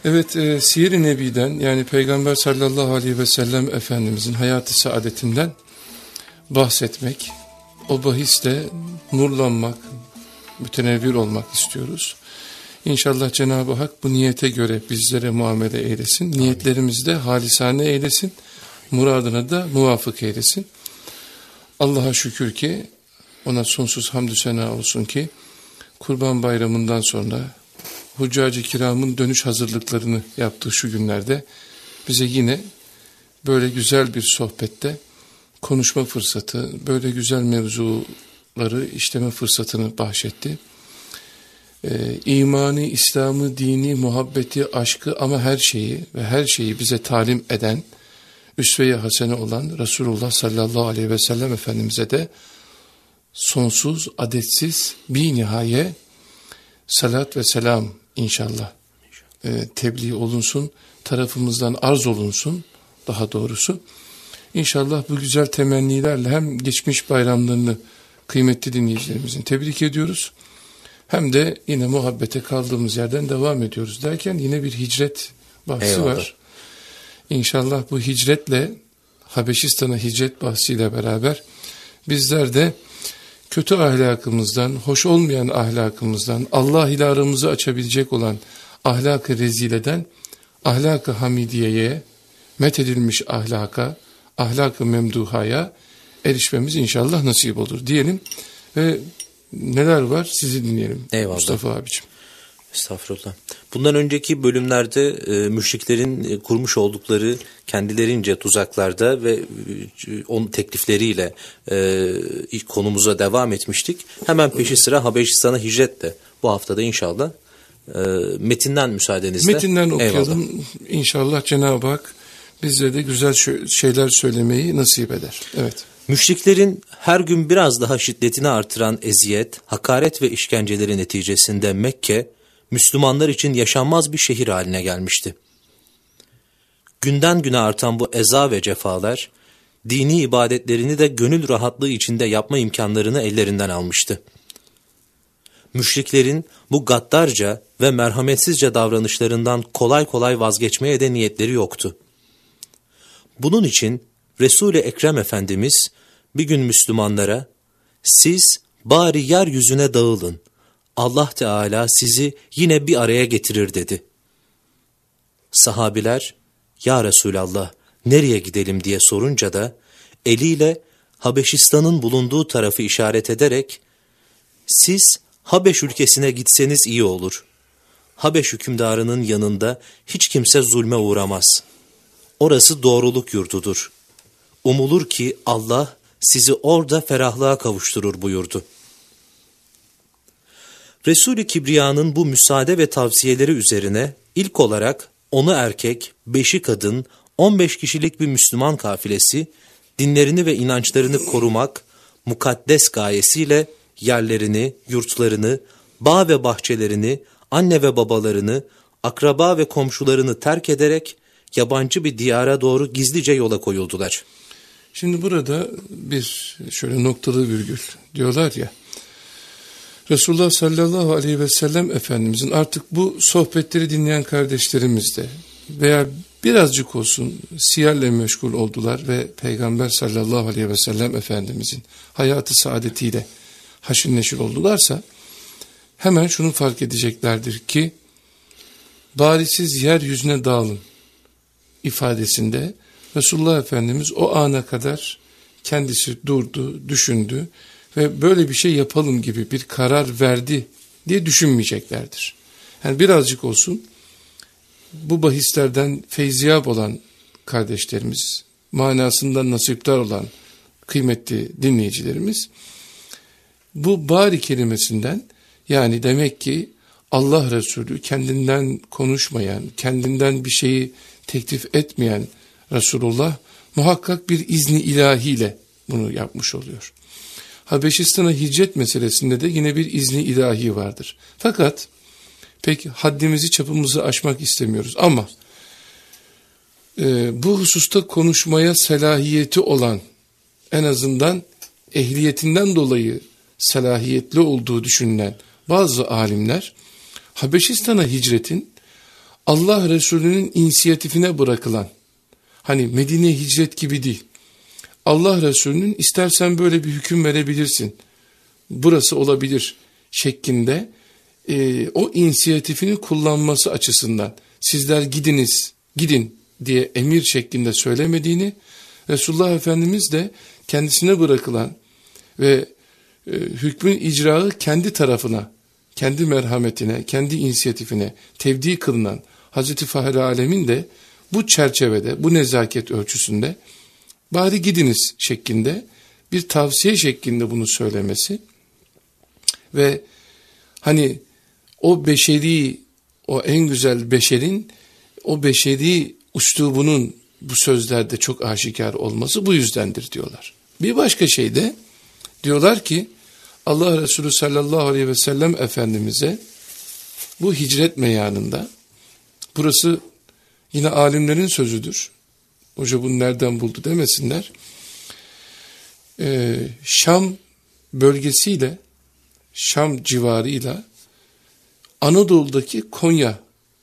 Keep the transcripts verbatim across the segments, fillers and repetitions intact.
Evet, e, Siyer-i Nebi'den, yani Peygamber sallallahu aleyhi ve sellem Efendimizin hayatı saadetinden bahsetmek, o bahisle nurlanmak, mütenevvir olmak istiyoruz. İnşallah Cenab-ı Hak bu niyete göre bizlere muamele eylesin. Amin. Niyetlerimizi de halisane eylesin. Muradına da muvafık eylesin. Allah'a şükür ki, ona sonsuz hamdü sena olsun ki, Kurban Bayramı'ndan sonra Huccacı kiramın dönüş hazırlıklarını yaptığı şu günlerde bize yine böyle güzel bir sohbette konuşma fırsatı, böyle güzel mevzuları işleme fırsatını bahşetti. Ee, imanı, İslam'ı, dini, muhabbeti, aşkı ama her şeyi ve her şeyi bize talim eden, üsve-i hasene olan Resulullah sallallahu aleyhi ve sellem Efendimiz'e de sonsuz, adetsiz, bir nihaye salat ve selam inşallah e, tebliğ olunsun, tarafımızdan arz olunsun daha doğrusu. İnşallah bu güzel temennilerle hem geçmiş bayramlarını kıymetli dinleyicilerimizin tebrik ediyoruz. Hem de yine muhabbete kaldığımız yerden devam ediyoruz derken yine bir hicret bahsi Eyvallah. var. İnşallah bu hicretle, Habeşistan'a hicret bahsiyle beraber bizler de kötü ahlakımızdan, hoş olmayan ahlakımızdan, Allah ile aramızı açabilecek olan ahlak-ı rezileden, ahlak-ı hamidiyeye, methedilmiş ahlaka, ahlak-ı memduhaya erişmemiz inşallah nasip olur diyelim. Ve neler var sizi dinleyelim. Eyvallah. Mustafa abiciğim. Estağfurullah. Bundan önceki bölümlerde e, müşriklerin e, kurmuş oldukları kendilerince tuzaklarda ve e, onun teklifleriyle e, ilk konumuza devam etmiştik. Hemen peşi sıra Habeşistan'a hicretle bu haftada inşallah e, metinden müsaadenizle. Metinden okuyalım. Eyvallah. İnşallah Cenab-ı Hak bize de güzel şeyler söylemeyi nasip eder. Evet. Müşriklerin her gün biraz daha şiddetini artıran eziyet, hakaret ve işkenceleri neticesinde Mekke, Müslümanlar için yaşanmaz bir şehir haline gelmişti. Günden güne artan bu eza ve cefalar, dini ibadetlerini de gönül rahatlığı içinde yapma imkanlarını ellerinden almıştı. Müşriklerin bu gaddarca ve merhametsizce davranışlarından kolay kolay vazgeçmeye de niyetleri yoktu. Bunun için Resul-i Ekrem Efendimiz bir gün Müslümanlara, siz bari yeryüzüne dağılın, Allah Teala sizi yine bir araya getirir dedi. Sahabiler, ya Resulallah nereye gidelim diye sorunca da eliyle Habeşistan'ın bulunduğu tarafı işaret ederek, siz Habeş ülkesine gitseniz iyi olur. Habeş hükümdarının yanında hiç kimse zulme uğramaz. Orası doğruluk yurdudur. Umulur ki Allah sizi orada ferahlığa kavuşturur buyurdu. Resul-i Kibriya'nın bu müsaade ve tavsiyeleri üzerine ilk olarak onu erkek, beşi kadın, on beş kişilik bir Müslüman kafilesi dinlerini ve inançlarını korumak, mukaddes gayesiyle yerlerini, yurtlarını, bağ ve bahçelerini, anne ve babalarını, akraba ve komşularını terk ederek yabancı bir diyara doğru gizlice yola koyuldular. Şimdi burada bir şöyle noktalı virgül diyorlar ya, Resulullah sallallahu aleyhi ve sellem Efendimizin artık bu sohbetleri dinleyen kardeşlerimiz de veya birazcık olsun siyerle meşgul oldular ve Peygamber sallallahu aleyhi ve sellem Efendimizin hayatı saadetiyle haşir neşir oldularsa hemen şunu fark edeceklerdir ki bari siz yeryüzüne dağılın ifadesinde Resulullah Efendimiz o ana kadar kendisi durdu, düşündü ve böyle bir şey yapalım gibi bir karar verdi diye düşünmeyeceklerdir. Yani birazcık olsun bu bahislerden feyziyab olan kardeşlerimiz, manasından nasiptar olan kıymetli dinleyicilerimiz, bu bari kelimesinden, yani demek ki Allah Resulü kendinden konuşmayan, kendinden bir şeyi teklif etmeyen Resulullah muhakkak bir izni ilahiyle bunu yapmış oluyor. Habeşistan'a hicret meselesinde de yine bir izni ilahi vardır. Fakat pek haddimizi çapımızı aşmak istemiyoruz ama e, bu hususta konuşmaya selahiyeti olan, en azından ehliyetinden dolayı selahiyetli olduğu düşünülen bazı alimler Habeşistan'a hicretin Allah Resulü'nün inisiyatifine bırakılan, hani Medine'ye hicret gibi değil, Allah Resulü'nün istersen böyle bir hüküm verebilirsin, burası olabilir şeklinde e, o inisiyatifini kullanması açısından sizler gidiniz, gidin diye emir şeklinde söylemediğini, Resulullah Efendimiz de kendisine bırakılan ve e, hükmün icraı kendi tarafına, kendi merhametine, kendi inisiyatifine tevdi kılınan Hazreti Fahri Alemin de bu çerçevede, bu nezaket ölçüsünde bari gidiniz şeklinde bir tavsiye şeklinde bunu söylemesi ve hani o beşeri, o en güzel beşerin, o beşeri üslubunun bu sözlerde çok aşikar olması bu yüzdendir diyorlar. Bir başka şey de diyorlar ki Allah Resulü sallallahu aleyhi ve sellem Efendimiz'e bu hicret meyanında, burası yine alimlerin sözüdür, hoca bunu nereden buldu demesinler, ee, Şam bölgesiyle, Şam civarıyla Anadolu'daki Konya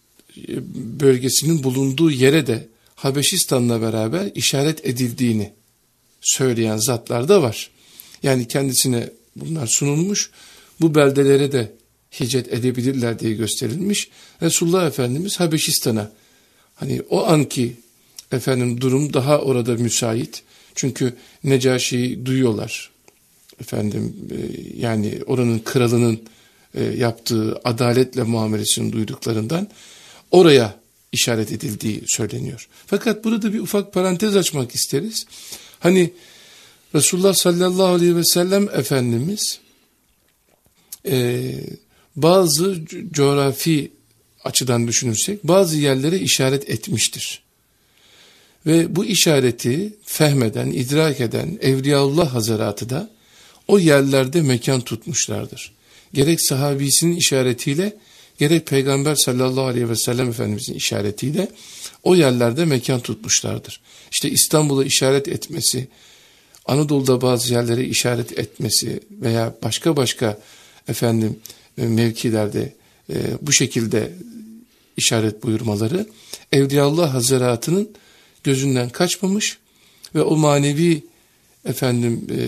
bölgesinin bulunduğu yere de Habeşistan'la beraber işaret edildiğini söyleyen zatlar da var. Yani kendisine bunlar sunulmuş, bu beldelere de hicret edebilirler diye gösterilmiş. Resulullah Efendimiz Habeşistan'a, hani o anki efendim durum daha orada müsait. Çünkü Necaşi'yi duyuyorlar. Efendim e, yani oranın kralının e, yaptığı adaletle muamelesini duyduklarından oraya işaret edildiği söyleniyor. Fakat burada bir ufak parantez açmak isteriz. Hani Resulullah sallallahu aleyhi ve sellem Efendimiz e, bazı coğrafi açıdan düşünürsek bazı yerlere işaret etmiştir. Ve bu işareti fehmeden, idrak eden Evliyaullah Hazaratı da o yerlerde mekan tutmuşlardır. Gerek sahabisinin işaretiyle, gerek Peygamber sallallahu aleyhi ve sellem Efendimizin işaretiyle o yerlerde mekan tutmuşlardır. İşte İstanbul'a işaret etmesi, Anadolu'da bazı yerlere işaret etmesi veya başka başka efendim mevkilerde e, bu şekilde işaret buyurmaları Evliyaullah Hazaratı'nın gözünden kaçmamış ve o manevi efendim e,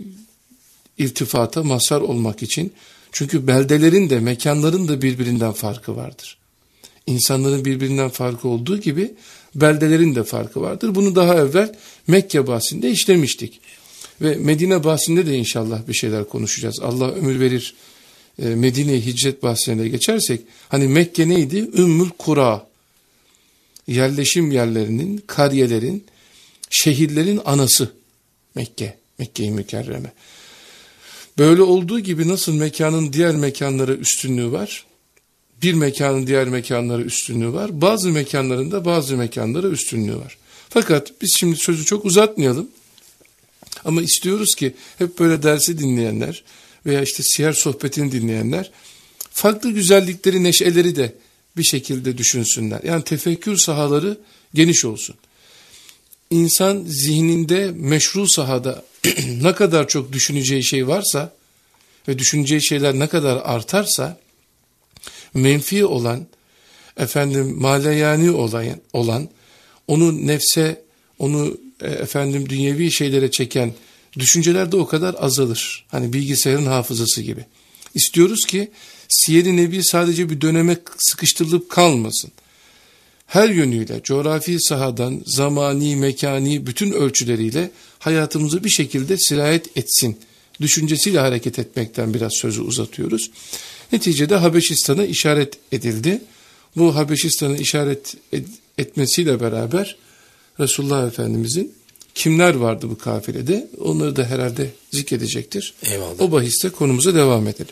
irtifata mazhar olmak için, çünkü beldelerin de mekanların da birbirinden farkı vardır. İnsanların birbirinden farkı olduğu gibi beldelerin de farkı vardır. Bunu daha evvel Mekke bahsinde işlemiştik. Ve Medine bahsinde de inşallah bir şeyler konuşacağız. Allah ömür verir e, Medine'ye hicret bahsine geçersek, hani Mekke neydi? Ümmül Kura. Yerleşim yerlerinin, kariyelerin, şehirlerin anası Mekke, Mekke-i Mükerreme. Böyle olduğu gibi nasıl mekanın diğer mekanlara üstünlüğü var, bir mekanın diğer mekanlara üstünlüğü var, bazı mekanlarında bazı mekanlara üstünlüğü var. Fakat biz şimdi sözü çok uzatmayalım ama istiyoruz ki hep böyle dersi dinleyenler veya işte siyer sohbetini dinleyenler farklı güzellikleri, neşeleri de bir şekilde düşünsünler. Yani tefekkür sahaları geniş olsun. İnsan zihninde meşru sahada ne kadar çok düşüneceği şey varsa ve düşüneceği şeyler ne kadar artarsa, menfi olan, efendim maleyani olan, olan onu nefse, onu e, efendim dünyevi şeylere çeken düşünceler de o kadar azalır. Hani bilgisayarın hafızası gibi. İstiyoruz ki Siyer-i Nebi sadece bir döneme sıkıştırılıp kalmasın. Her yönüyle, coğrafi sahadan, zamani, mekani bütün ölçüleriyle hayatımızı bir şekilde sirayet etsin düşüncesiyle hareket etmekten biraz sözü uzatıyoruz. Neticede Habeşistan'a işaret edildi. Bu Habeşistan'a işaret ed- etmesiyle beraber Resulullah Efendimizin kimler vardı bu kafilede, onları da herhalde zikredecektir. Eyvallah. O bahiste konumuza devam edelim.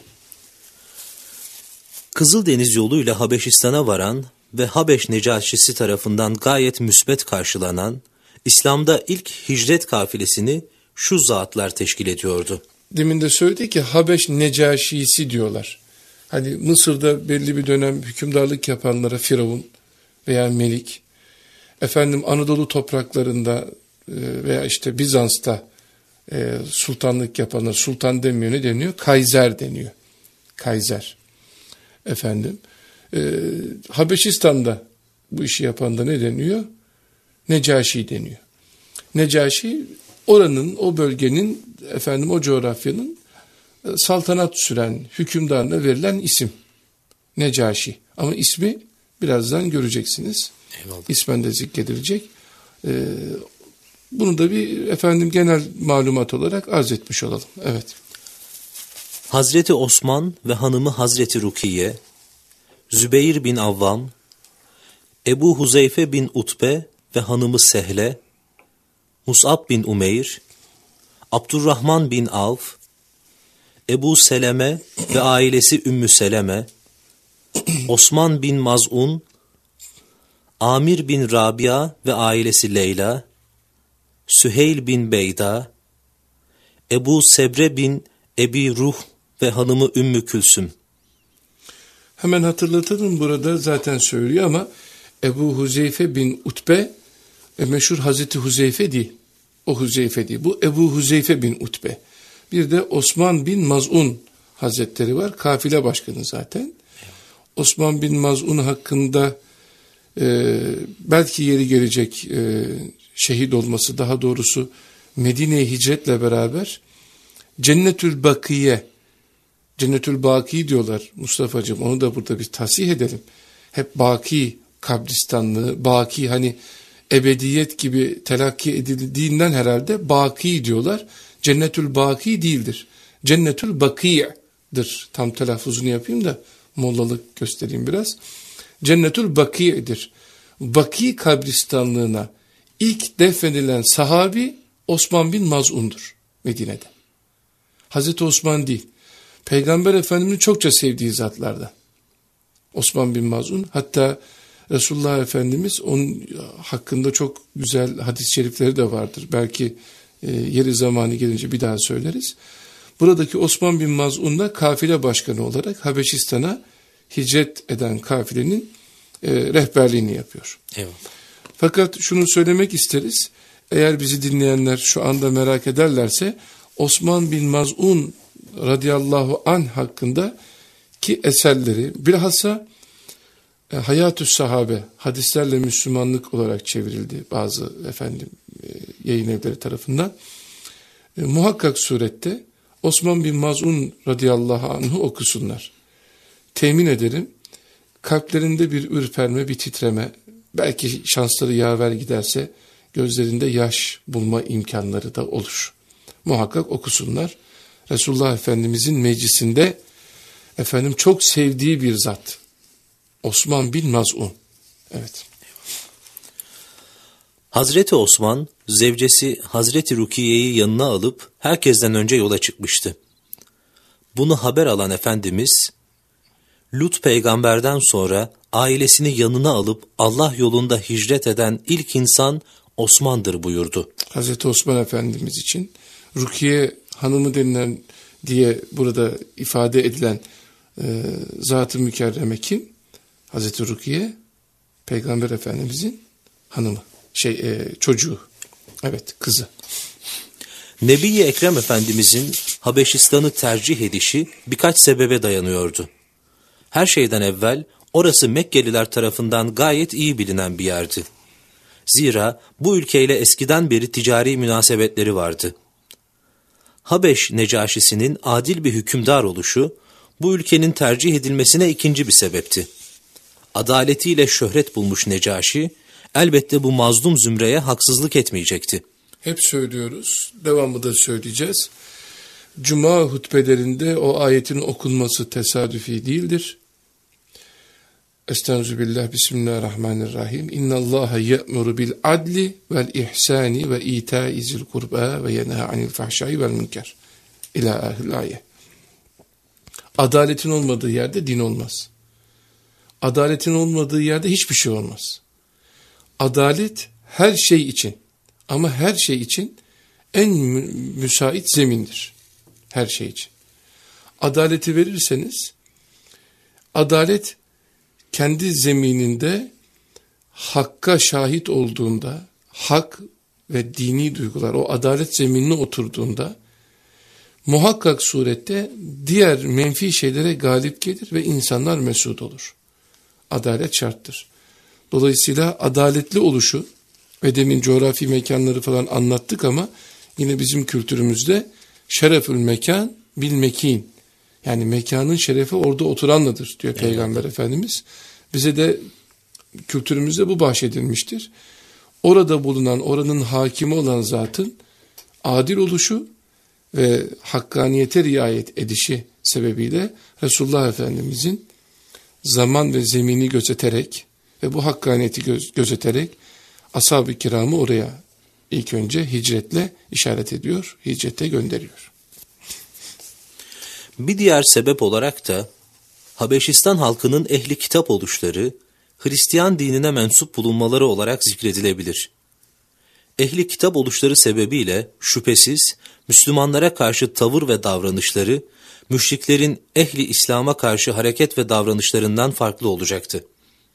Kızıldeniz yoluyla Habeşistan'a varan ve Habeş Necaşisi tarafından gayet müsbet karşılanan İslam'da ilk hicret kafilesini şu zatlar teşkil ediyordu. Demin de söyledik ki Habeş Necaşisi diyorlar. Hani Mısır'da belli bir dönem hükümdarlık yapanlara Firavun veya Melik, efendim Anadolu topraklarında veya işte Bizans'ta sultanlık yapanlar, sultan demiyor, ne deniyor? Kayzer deniyor. Kayzer. Efendim e, Habeşistan'da bu işi yapan da ne deniyor? Necaşi deniyor. Necaşi oranın, o bölgenin, efendim o coğrafyanın saltanat süren hükümdarına verilen isim. Necaşi. Ama ismi birazdan göreceksiniz. Eyvallah. İsmen de zikredilecek. Ee, bunu da bir efendim genel malumat olarak arz etmiş olalım. Evet. Hazreti Osman ve hanımı Hazreti Rukiye, Zübeyir bin Avvam, Ebu Huzeyfe bin Utbe ve hanımı Sehle, Mus'ab bin Umeyr, Abdurrahman bin Avf, Ebu Seleme ve ailesi Ümmü Seleme, Osman bin Maz'un, Amir bin Rabia ve ailesi Leyla, Süheyl bin Beyda, Ebu Sebre bin Ebi Ruh ve hanımı Ümmü Külsüm. Hemen hatırlatalım, burada zaten söylüyor ama Ebu Huzeyfe bin Utbe e, meşhur Hazreti Huzeyfe değil. O Huzeyfe değil. Bu Ebu Huzeyfe bin Utbe. Bir de Osman bin Maz'un Hazretleri var. Kafile başkanı zaten. Osman bin Maz'un hakkında e, belki yeri gelecek e, şehit olması, daha doğrusu Medine'ye hicretle beraber Cennetül Bakiye, Cennetül Baki diyorlar Mustafa'cığım, onu da burada bir tasih edelim. Hep Baki kabristanlığı, Baki hani ebediyet gibi telakki edildiğinden herhalde Baki diyorlar. Cennetül Baki değildir. Cennetül Bakiye'dir. Tam telaffuzunu yapayım da mollalık göstereyim biraz. Cennetül Bakiye'dir. Baki kabristanlığına ilk defnedilen sahabi Osman bin Maz'un'dur Medine'de. Hazreti Osman değil. Peygamber Efendimiz'in çokça sevdiği zatlardan. Osman bin Maz'un, hatta Resulullah Efendimiz onun hakkında çok güzel hadis-i şerifleri de vardır. Belki e, yeri zamanı gelince bir daha söyleriz. Buradaki Osman bin Maz'un da kafile başkanı olarak Habeşistan'a hicret eden kafilenin e, rehberliğini yapıyor. Eyvallah. Fakat şunu söylemek isteriz. Eğer bizi dinleyenler şu anda merak ederlerse, Osman bin Maz'un radıyallahu anh hakkında ki eserleri, bilhassa e, Hayatü Sahabe, hadislerle Müslümanlık olarak çevrildi bazı efendim e, yayın evleri tarafından. E, muhakkak surette Osman bin Maz'un radıyallahu anh'ı okusunlar. Temin ederim, kalplerinde bir ürperme, bir titreme, belki şansları yaver giderse gözlerinde yaş bulma imkanları da olur. Muhakkak okusunlar. Resulullah Efendimizin meclisinde efendim çok sevdiği bir zat. Osman bin Maz'un. Evet. Hazreti Osman, zevcesi Hazreti Rukiye'yi yanına alıp herkesten önce yola çıkmıştı. Bunu haber alan Efendimiz, Lut peygamberden sonra ailesini yanına alıp Allah yolunda hicret eden ilk insan Osman'dır buyurdu. Hazreti Osman Efendimiz için Rukiye hanımı denilen diye burada ifade edilen e, Zat-ı Mükerreme kim? Hazreti Rukiye, Peygamber Efendimizin hanımı, şey e, çocuğu, evet kızı. Nebi-i Ekrem Efendimizin Habeşistan'ı tercih edişi birkaç sebebe dayanıyordu. Her şeyden evvel orası Mekkeliler tarafından gayet iyi bilinen bir yerdi. Zira bu ülkeyle eskiden beri ticari münasebetleri vardı. Habeş Necaşisi'nin adil bir hükümdar oluşu, bu ülkenin tercih edilmesine ikinci bir sebepti. Adaletiyle şöhret bulmuş Necaşi, elbette bu mazlum zümreye haksızlık etmeyecekti. Hep söylüyoruz, devamlı da söyleyeceğiz. Cuma hutbelerinde o ayetin okunması tesadüfi değildir. Estağfirullah, bismillahirrahmanirrahim. İnnallâhe ye'muru bil adli vel ihsani ve itâi zil kurba ve yenhâ anil fahşâi vel münker. İlâ ahil ayet. Adaletin olmadığı yerde din olmaz. Adaletin olmadığı yerde hiçbir şey olmaz. Adalet her şey için, ama her şey için en müsait zemindir. Her şey için. Adaleti verirseniz, adalet kendi zemininde hakka şahit olduğunda, hak ve dini duygular o adalet zeminine oturduğunda, muhakkak surette diğer menfi şeylere galip gelir ve insanlar mesut olur. Adalet şarttır. Dolayısıyla adaletli oluşu ve demin coğrafi mekanları falan anlattık ama yine bizim kültürümüzde şerefül mekan bil mekin. Yani mekanın şerefi orada oturanladır diyor Peygamber evet. Efendimiz. Bize de kültürümüzde bu bahşedilmiştir. Orada bulunan, oranın hakimi olan zatın adil oluşu ve hakkaniyete riayet edişi sebebiyle Resulullah Efendimizin zaman ve zemini gözeterek ve bu hakkaniyeti göz, gözeterek ashab-ı kiramı oraya ilk önce hicretle işaret ediyor, hicrete gönderiyor. Bir diğer sebep olarak da Habeşistan halkının ehli kitap oluşları, Hristiyan dinine mensup bulunmaları olarak zikredilebilir. Ehli kitap oluşları sebebiyle şüphesiz Müslümanlara karşı tavır ve davranışları, müşriklerin ehli İslam'a karşı hareket ve davranışlarından farklı olacaktı.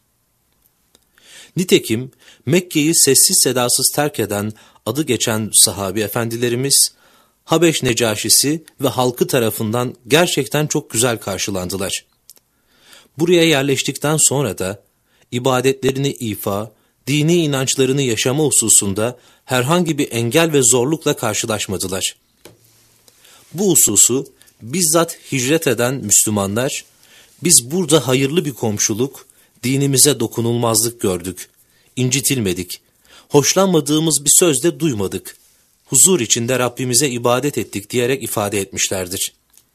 Nitekim Mekke'yi sessiz sedasız terk eden adı geçen sahabi efendilerimiz, Habeş Necaşisi ve halkı tarafından gerçekten çok güzel karşılandılar. Buraya yerleştikten sonra da ibadetlerini ifa, dini inançlarını yaşama hususunda herhangi bir engel ve zorlukla karşılaşmadılar. Bu hususu bizzat hicret eden Müslümanlar, biz burada hayırlı bir komşuluk, dinimize dokunulmazlık gördük, incitilmedik, hoşlanmadığımız bir söz de duymadık, huzur içinde Rabbimize ibadet ettik diyerek ifade etmişlerdir.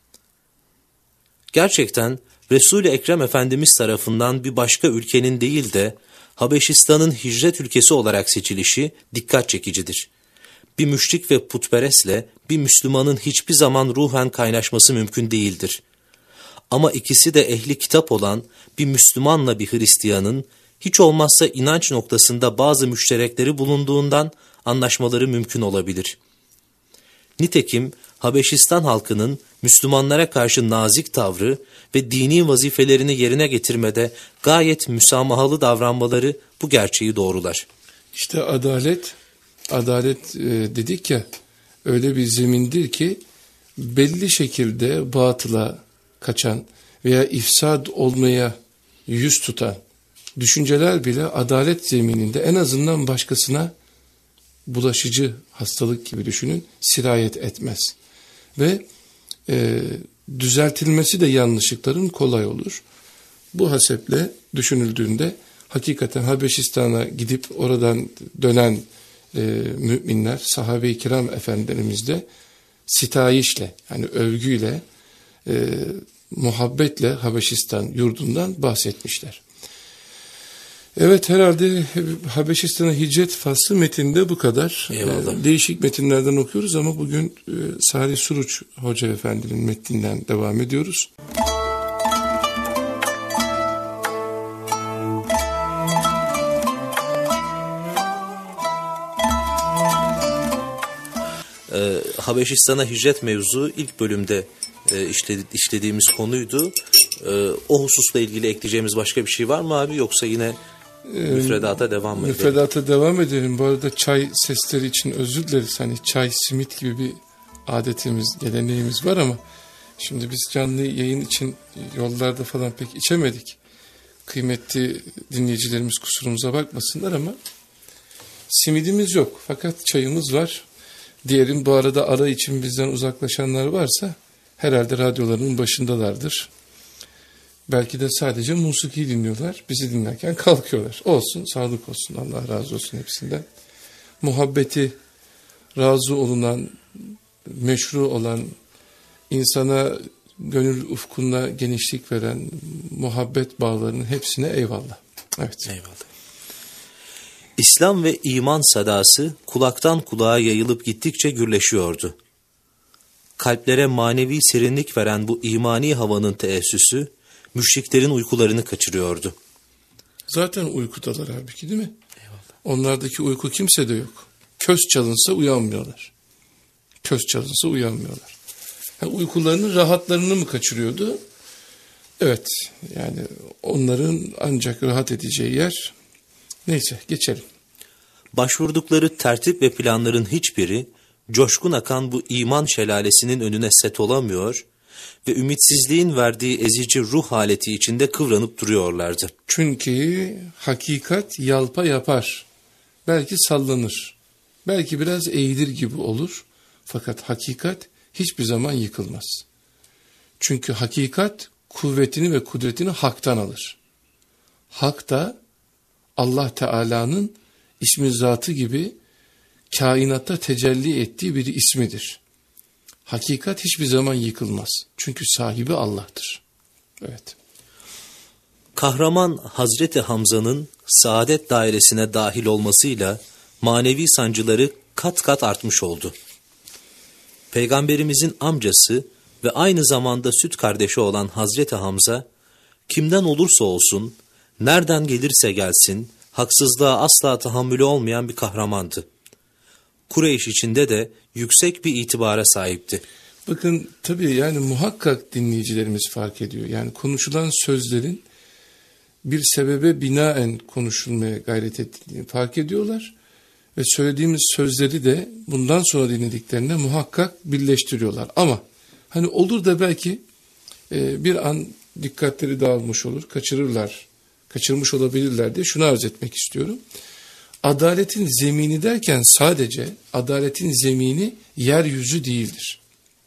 Gerçekten Resul-i Ekrem Efendimiz tarafından bir başka ülkenin değil de Habeşistan'ın hicret ülkesi olarak seçilişi dikkat çekicidir. Bir müşrik ve putperestle bir Müslümanın hiçbir zaman ruhen kaynaşması mümkün değildir. Ama ikisi de ehli kitap olan bir Müslümanla bir Hristiyanın hiç olmazsa inanç noktasında bazı müşterekleri bulunduğundan anlaşmaları mümkün olabilir. Nitekim Habeşistan halkının Müslümanlara karşı nazik tavrı ve dini vazifelerini yerine getirmede gayet müsamahalı davranmaları bu gerçeği doğrular. İşte adalet, adalet e, dedik ya, öyle bir zemindir ki belli şekilde batıla kaçan veya ifsad olmaya yüz tutan düşünceler bile adalet zemininde en azından başkasına bulaşıcı hastalık gibi düşünün, sirayet etmez. Ve e, düzeltilmesi de yanlışlıkların kolay olur. Bu haseple düşünüldüğünde hakikaten Habeşistan'a gidip oradan dönen e, müminler, sahabe-i kiram efendilerimiz de sitayişle, yani övgüyle, e, muhabbetle Habeşistan yurdundan bahsetmişler. Evet, herhalde Habeşistan'a hicret faslı metinde bu kadar. Eyvallah. Değişik metinlerden okuyoruz ama bugün e, Salih Suruç Hoca Efendi'nin metninden devam ediyoruz. Ee, Habeşistan'a hicret mevzu ilk bölümde e, işledi, işlediğimiz konuydu. Ee, o hususla ilgili ekleyeceğimiz başka bir şey var mı abi, yoksa yine müfredata devam edelim? Müfredata devam edelim. Bu arada çay sesleri için özür dileriz. Hani çay, simit gibi bir adetimiz, geleneğimiz var ama şimdi biz canlı yayın için yollarda falan pek içemedik. Kıymetli dinleyicilerimiz kusurumuza bakmasınlar ama simidimiz yok. Fakat çayımız var. Diyelim bu arada ara için bizden uzaklaşanlar varsa herhalde radyolarının başındalardır. Belki de sadece musiki dinliyorlar. Bizi dinlerken kalkıyorlar. Olsun, sağlık olsun. Allah razı olsun hepsinden. Muhabbeti razı olunan, meşru olan, insana gönül ufkuna genişlik veren muhabbet bağlarının hepsine eyvallah. Evet. Eyvallah. İslam ve iman sadası kulaktan kulağa yayılıp gittikçe gürleşiyordu. Kalplere manevi serinlik veren bu imani havanın teessüsü, müşriklerin uykularını kaçırıyordu. Zaten uykudalar halbuki, değil mi? Eyvallah. Onlardaki uyku kimsede yok. Köz çalınsa uyanmıyorlar. Köz çalınsa uyanmıyorlar. Yani uykularını, rahatlarını mı kaçırıyordu? Evet, yani onların ancak rahat edeceği yer. Neyse, geçelim. Başvurdukları tertip ve planların hiçbiri, coşkun akan bu iman şelalesinin önüne set olamıyor ve ümitsizliğin verdiği ezici ruh haleti içinde kıvranıp duruyorlardı. Çünkü hakikat yalpa yapar. Belki sallanır. Belki biraz eğilir gibi olur. Fakat hakikat hiçbir zaman yıkılmaz. Çünkü hakikat kuvvetini ve kudretini haktan alır. Hak da Allah Teala'nın ismi zatı gibi kainatta tecelli ettiği bir ismidir. Hakikat hiçbir zaman yıkılmaz. Çünkü sahibi Allah'tır. Evet. Kahraman Hazreti Hamza'nın saadet dairesine dahil olmasıyla manevi sancıları kat kat artmış oldu. Peygamberimizin amcası ve aynı zamanda süt kardeşi olan Hazreti Hamza, kimden olursa olsun, nereden gelirse gelsin, haksızlığa asla tahammülü olmayan bir kahramandı. Kureyş içinde de yüksek bir itibara sahipti. Bakın tabii yani muhakkak dinleyicilerimiz fark ediyor. Yani konuşulan sözlerin bir sebebe binaen konuşulmaya gayret ettiğini fark ediyorlar. Ve söylediğimiz sözleri de bundan sonra dinlediklerinde muhakkak birleştiriyorlar. Ama hani olur da belki e, bir an dikkatleri dağılmış olur, kaçırırlar, kaçırmış olabilirler diye şunu arz etmek istiyorum. Adaletin zemini derken sadece adaletin zemini yeryüzü değildir.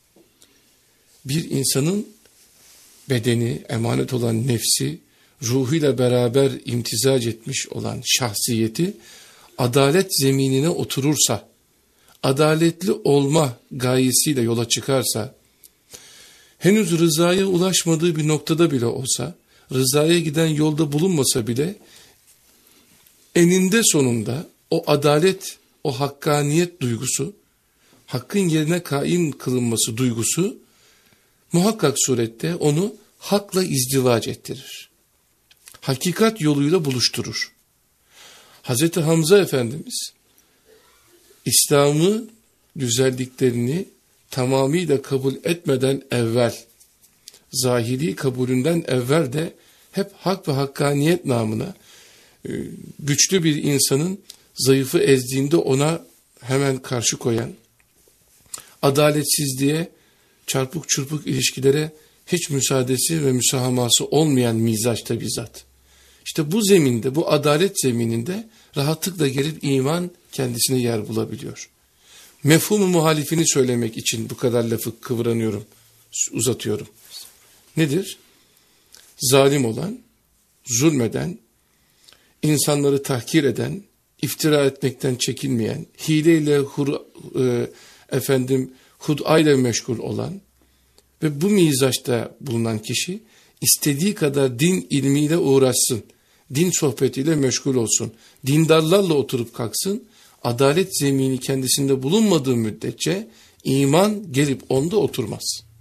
Bir insanın bedeni, emanet olan nefsi, ruhuyla beraber imtizac etmiş olan şahsiyeti, adalet zeminine oturursa, adaletli olma gayesiyle yola çıkarsa, henüz rızaya ulaşmadığı bir noktada bile olsa, rızaya giden yolda bulunmasa bile, eninde sonunda o adalet, o hakkaniyet duygusu, hakkın yerine kaim kılınması duygusu, muhakkak surette onu hakla izdivac ettirir. Hakikat yoluyla buluşturur. Hazreti Hamza Efendimiz, İslam'ı, güzelliklerini tamamıyla kabul etmeden evvel, zahiri kabulünden evvel de hep hak ve hakkaniyet namına güçlü bir insanın zayıfı ezdiğinde ona hemen karşı koyan, adaletsizliğe, çarpık çırpık ilişkilere hiç müsaadesi ve müsahaması olmayan mizaçta bizzat. İşte bu zeminde, bu adalet zemininde rahatlıkla gelip iman kendisine yer bulabiliyor. Mefhumu muhalifini söylemek için bu kadar lafı kıvranıyorum, uzatıyorum. Nedir? Zalim olan, zulmeden, insanları tahkir eden, iftira etmekten çekinmeyen, hileyle, hur, e, efendim, hudayla meşgul olan ve bu mizaçta bulunan kişi istediği kadar din ilmiyle uğraşsın, din sohbetiyle meşgul olsun, dindarlarla oturup kalksın, adalet zemini kendisinde bulunmadığı müddetçe iman gelip onda oturmaz.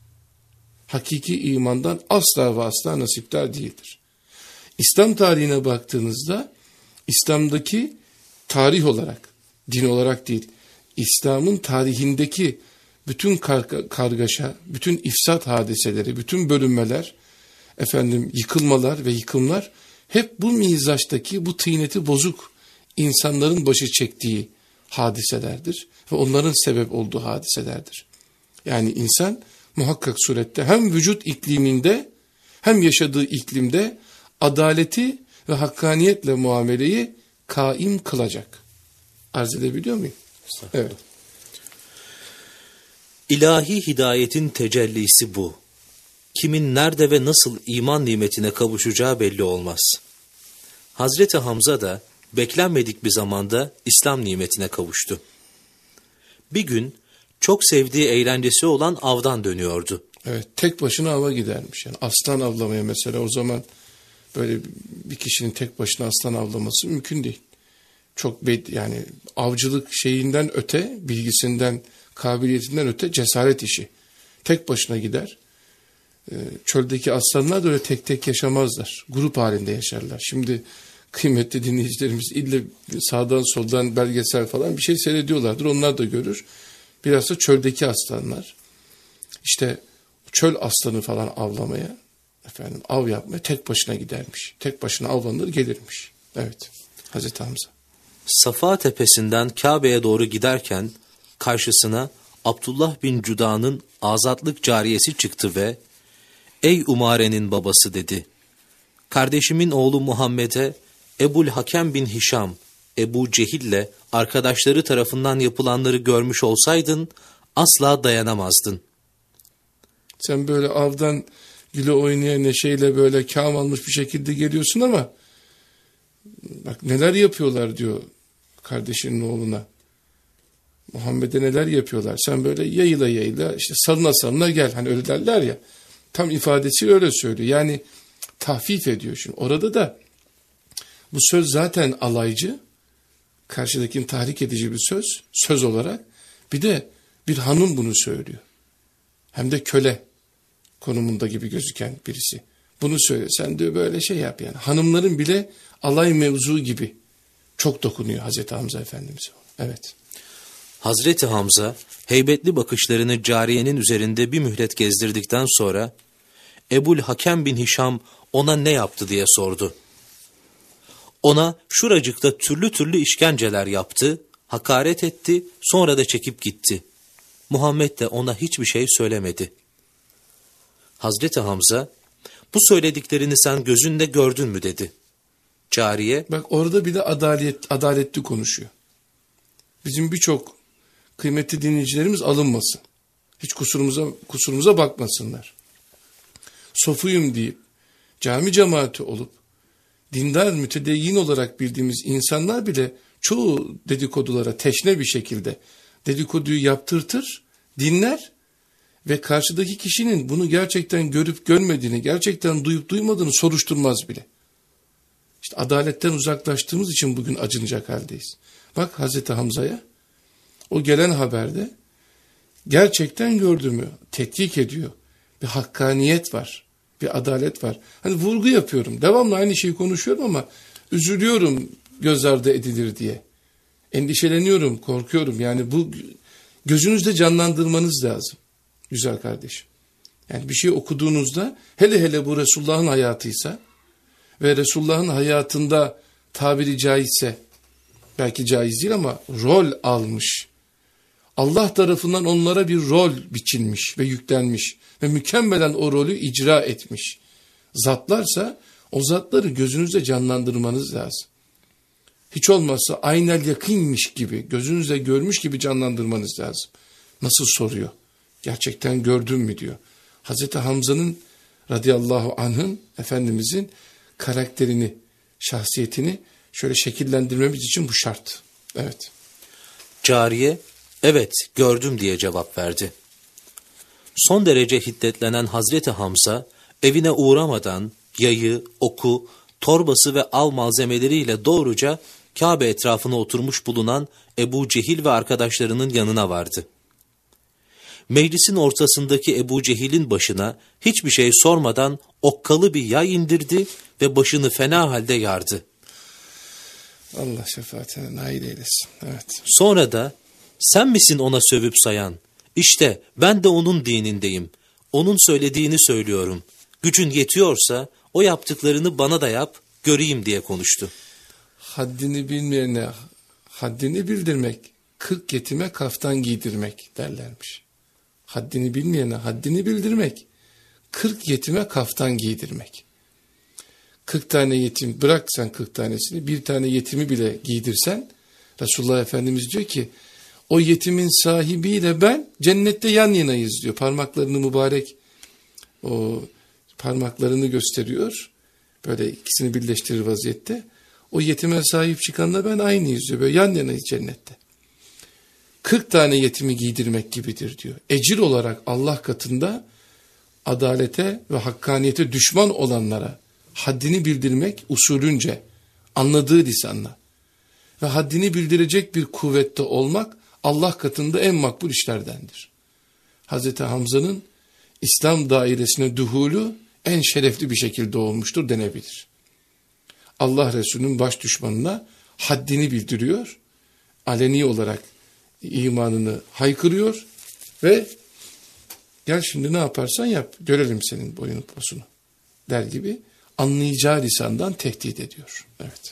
Hakiki imandan asla ve asla nasipdar değildir. İslam tarihine baktığınızda, İslam'daki tarih olarak, din olarak değil, İslam'ın tarihindeki bütün kar kargaşa, bütün ifsat hadiseleri, bütün bölünmeler, efendim yıkılmalar ve yıkımlar hep bu mizaçtaki bu tıyneti bozuk insanların başı çektiği hadiselerdir ve onların sebep olduğu hadiselerdir. Yani insan muhakkak surette hem vücut ikliminde hem yaşadığı iklimde adaleti ve hakkaniyetle muameleyi kaim kılacak. Arz edebiliyor muyum? Evet. İlahi hidayetin tecellisi bu. Kimin nerede ve nasıl iman nimetine kavuşacağı belli olmaz. Hazreti Hamza da beklenmedik bir zamanda İslam nimetine kavuştu. Bir gün çok sevdiği eğlencesi olan avdan dönüyordu. Evet, tek başına ava gidermiş. Yani aslan avlamaya mesela o zaman böyle bir kişinin tek başına aslan avlaması mümkün değil. Çok yani avcılık şeyinden öte, bilgisinden, kabiliyetinden öte cesaret işi. Tek başına gider. Çöldeki aslanlar da öyle tek tek yaşamazlar. Grup halinde yaşarlar. Şimdi kıymetli dinleyicilerimiz ille sağdan soldan belgesel falan bir şey seyrediyorlardır. Onlar da görür. Biraz da çöldeki aslanlar. İşte çöl aslanı falan avlamaya, efendim av yapmaya tek başına gidermiş. Tek başına avlanır gelirmiş. Evet, Hazreti Hamza. Safa tepesinden Kabe'ye doğru giderken karşısına Abdullah bin Cuda'nın azatlık cariyesi çıktı ve "Ey Umare'nin babası," dedi. "Kardeşimin oğlu Muhammed'e Ebul Hakem bin Hişam, Ebu Cehil'le arkadaşları tarafından yapılanları görmüş olsaydın asla dayanamazdın." Sen böyle avdan güle oynaya neşeyle böyle kâm almış bir şekilde geliyorsun ama bak neler yapıyorlar diyor kardeşinin oğluna. Muhammed'e neler yapıyorlar. Sen böyle yayıla yayıla işte salına salına gel. Hani öyle derler ya. Tam ifadesi öyle söylüyor. Yani tahfif ediyor şimdi. Orada da bu söz zaten alaycı. Karşıdakini tahrik edici bir söz. Söz olarak. Bir de bir hanım bunu söylüyor. Hem de köle konumunda gibi gözüken birisi. Bunu söylüyor. Sen diyor böyle şey yap yani. Hanımların bile alay mevzu gibi çok dokunuyor Hazreti Hamza Efendimiz'e. Evet. Hazreti Hamza heybetli bakışlarını cariyenin üzerinde bir mühlet gezdirdikten sonra Ebul Hakem bin Hişam ona ne yaptı diye sordu. Ona şuracıkta türlü türlü işkenceler yaptı, hakaret etti, sonra da çekip gitti. Muhammed de ona hiçbir şey söylemedi. Hazreti Hamza, "Bu söylediklerini sen gözünle gördün mü?" dedi. Cariye, bak orada bir de adalet, adaletli konuşuyor. Bizim birçok kıymetli dinleyicilerimiz alınmasın. Hiç kusurumuza kusurumuza bakmasınlar. Sofuyum deyip cami cemaati olup dindar mütedeyyin olarak bildiğimiz insanlar bile çoğu dedikodulara teşne bir şekilde dedikoduyu yaptırtır, dinler ve karşıdaki kişinin bunu gerçekten görüp görmediğini, gerçekten duyup duymadığını soruşturmaz bile. İşte adaletten uzaklaştığımız için bugün acınacak haldeyiz. Bak Hazreti Hamza'ya o gelen haberde gerçekten gördü mü? Tetkik ediyor. Bir hakkaniyet var. Bir adalet var. Hani vurgu yapıyorum. Devamlı aynı şeyi konuşuyorum ama üzülüyorum göz ardı edilir diye. Endişeleniyorum, korkuyorum. Yani bu gözünüzde canlandırmanız lazım. Güzel kardeşim. Yani bir şey okuduğunuzda hele hele bu Resulullah'ın hayatıysa ve Resulullah'ın hayatında tabiri caizse belki caiz değil ama rol almış. Allah tarafından onlara bir rol biçilmiş ve yüklenmiş ve mükemmelen o rolü icra etmiş zatlarsa o zatları gözünüzde canlandırmanız lazım. Hiç olmazsa aynel yakınmış gibi, gözünüzde görmüş gibi canlandırmanız lazım. Nasıl soruyor? Gerçekten gördün mü diyor. Hazreti Hamza'nın radıyallahu anh'ın, Efendimizin karakterini, şahsiyetini şöyle şekillendirmemiz için bu şart. Evet. Cariye, "Evet, gördüm," diye cevap verdi. Son derece hiddetlenen Hazreti Hamza evine uğramadan yayı, oku, torbası ve av malzemeleriyle doğruca Kabe etrafına oturmuş bulunan Ebu Cehil ve arkadaşlarının yanına vardı. Meclisin ortasındaki Ebu Cehil'in başına hiçbir şey sormadan okkalı bir yay indirdi ve başını fena halde yardı. Allah şefaatine nail eylesin. Evet. Sonra da "Sen misin ona sövüp sayan? İşte ben de onun dinindeyim. Onun söylediğini söylüyorum. Gücün yetiyorsa o yaptıklarını bana da yap, göreyim," diye konuştu. Haddini bilmeyene haddini bildirmek, kırk yetime kaftan giydirmek derlermiş. Haddini bilmeyene haddini bildirmek, kırk yetime kaftan giydirmek. kırk tane yetim, bırak sen kırk tanesini, bir tane yetimi bile giydirsen, Resulullah Efendimiz diyor ki, o yetimin sahibiyle ben cennette yan yanayız diyor. Parmaklarını mübarek, o parmaklarını gösteriyor. Böyle ikisini birleştirir vaziyette. O yetime sahip çıkanla ben aynıyız diyor. Böyle yan yanayız cennette. kırk tane yetimi giydirmek gibidir diyor. Ecir olarak Allah katında adalete ve hakkaniyete düşman olanlara haddini bildirmek usulünce, anladığı lisanla ve haddini bildirecek bir kuvvette olmak Allah katında en makbul işlerdendir. Hazreti Hamza'nın İslam dairesine duhulü en şerefli bir şekilde olmuştur denebilir. Allah Resulü'nün baş düşmanına haddini bildiriyor, aleni olarak imanını haykırıyor ve gel şimdi ne yaparsan yap, görelim senin boyunu posunu der gibi anlayacağı lisandan tehdit ediyor. Evet.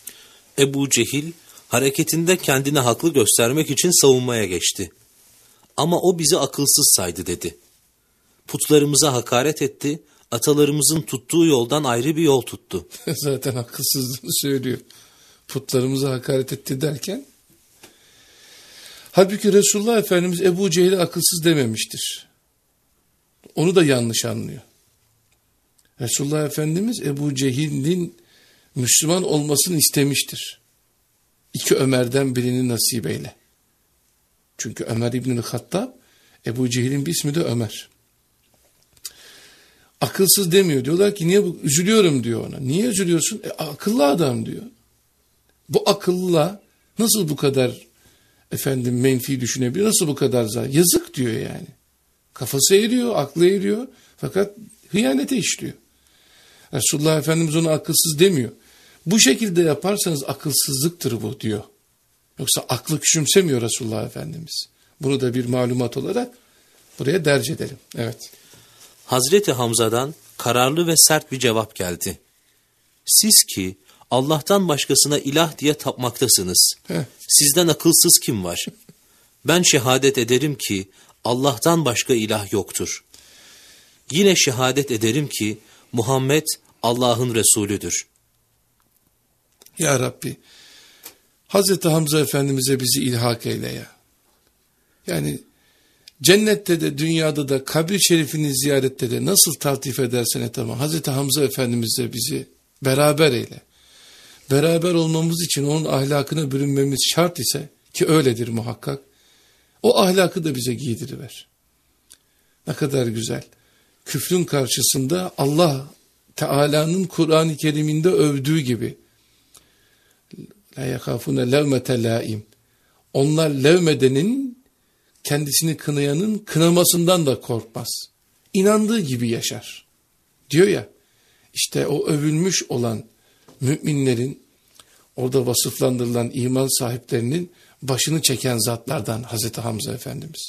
Ebu Cehil hareketinde kendini haklı göstermek için savunmaya geçti. Ama o bizi akılsız saydı dedi. Putlarımıza hakaret etti, atalarımızın tuttuğu yoldan ayrı bir yol tuttu. Zaten akılsızlığını söylüyor. Putlarımıza hakaret etti derken. Halbuki Resulullah Efendimiz Ebu Cehil'e akılsız dememiştir. Onu da yanlış anlıyor. Resulullah Efendimiz Ebu Cehil'in Müslüman olmasını istemiştir. İki Ömer'den birini nasip eyle. Çünkü Ömer İbn-i Hattab, Ebu Cehil'in bir ismi de Ömer. Akılsız demiyor. Diyorlar ki niye bu? Üzülüyorum diyor ona. Niye üzülüyorsun? E, akıllı adam diyor. Bu akılla nasıl bu kadar efendim menfi düşünebiliyor? Nasıl bu kadar zarar? Yazık diyor yani. Kafası eriyor, aklı eriyor. Fakat hıyanete işliyor. Resulullah Efendimiz ona akılsız demiyor. Bu şekilde yaparsanız akılsızlıktır bu diyor. Yoksa aklı küçümsemiyor Resulullah Efendimiz. Bunu da bir malumat olarak buraya derc edelim. Evet. Hazreti Hamza'dan kararlı ve sert bir cevap geldi. Siz ki Allah'tan başkasına ilah diye tapmaktasınız. Heh. Sizden akılsız kim var? Ben şehadet ederim ki Allah'tan başka ilah yoktur. Yine şehadet ederim ki Muhammed Allah'ın Resulüdür. Ya Rabbi, Hazreti Hamza Efendimiz'e bizi ilhak eyle ya. Yani cennette de dünyada da kabir şerifini ziyarette de nasıl taltif edersen et ama Hazreti Hamza Efendimiz'e bizi beraber eyle. Beraber olmamız için onun ahlakına bürünmemiz şart ise ki öyledir muhakkak. O ahlakı da bize giydiriver. Ne kadar güzel. Küfrün karşısında Allah Teala'nın Kur'an-ı Kerim'inde övdüğü gibi la yakafune levmete laim. Onlar levmedenin, kendisini kınayanın kınamasından da korkmaz. İnandığı gibi yaşar. Diyor ya, işte o övülmüş olan müminlerin, orada vasıflandırılan iman sahiplerinin başını çeken zatlardan Hazreti Hamza Efendimiz.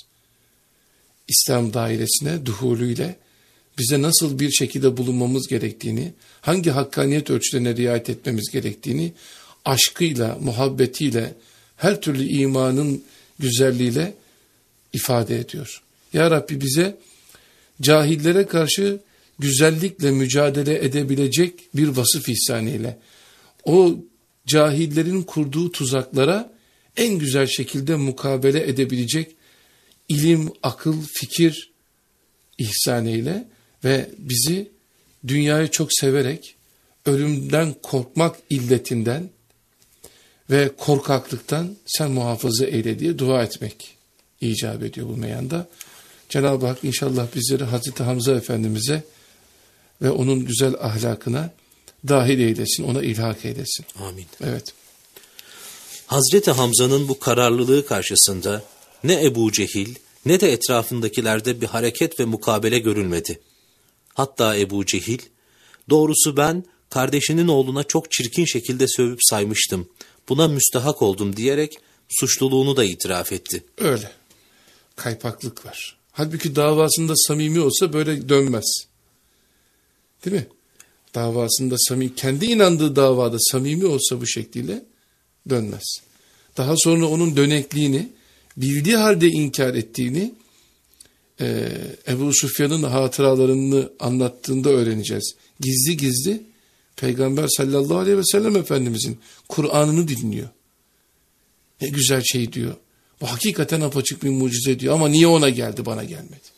İslam dairesine duhulüyle bize nasıl bir şekilde bulunmamız gerektiğini, hangi hakkaniyet ölçülerine riayet etmemiz gerektiğini, aşkıyla, muhabbetiyle, her türlü imanın güzelliğiyle ifade ediyor. Ya Rabbi bize cahillere karşı güzellikle mücadele edebilecek bir vasıf ihsan eyle. O cahillerin kurduğu tuzaklara en güzel şekilde mukabele edebilecek ilim, akıl, fikir ihsan eyle ve bizi dünyayı çok severek ölümden korkmak illetinden ve korkaklıktan sen muhafaza eyle diye dua etmek icap ediyor bu meyanda. Cenab-ı Hak inşallah bizleri Hazreti Hamza Efendimiz'e ve onun güzel ahlakına dahil eylesin, ona ilhak eylesin. Amin. Evet. Hazreti Hamza'nın bu kararlılığı karşısında ne Ebu Cehil ne de etrafındakilerde bir hareket ve mukabele görülmedi. Hatta Ebu Cehil, doğrusu ben kardeşinin oğluna çok çirkin şekilde sövüp saymıştım, buna müstahak oldum diyerek suçluluğunu da itiraf etti. Öyle. Kaypaklık var. Halbuki davasında samimi olsa böyle dönmez. Değil mi? Davasında samimi, kendi inandığı davada samimi olsa bu şekliyle dönmez. Daha sonra onun dönekliğini, bildiği halde inkar ettiğini e, Ebu Sufyan'ın hatıralarını anlattığında öğreneceğiz. Gizli gizli Peygamber sallallahu aleyhi ve sellem Efendimizin Kur'an'ını dinliyor. Ne güzel şey diyor. Bu hakikaten apaçık bir mucize diyor ama niye ona geldi bana gelmedi?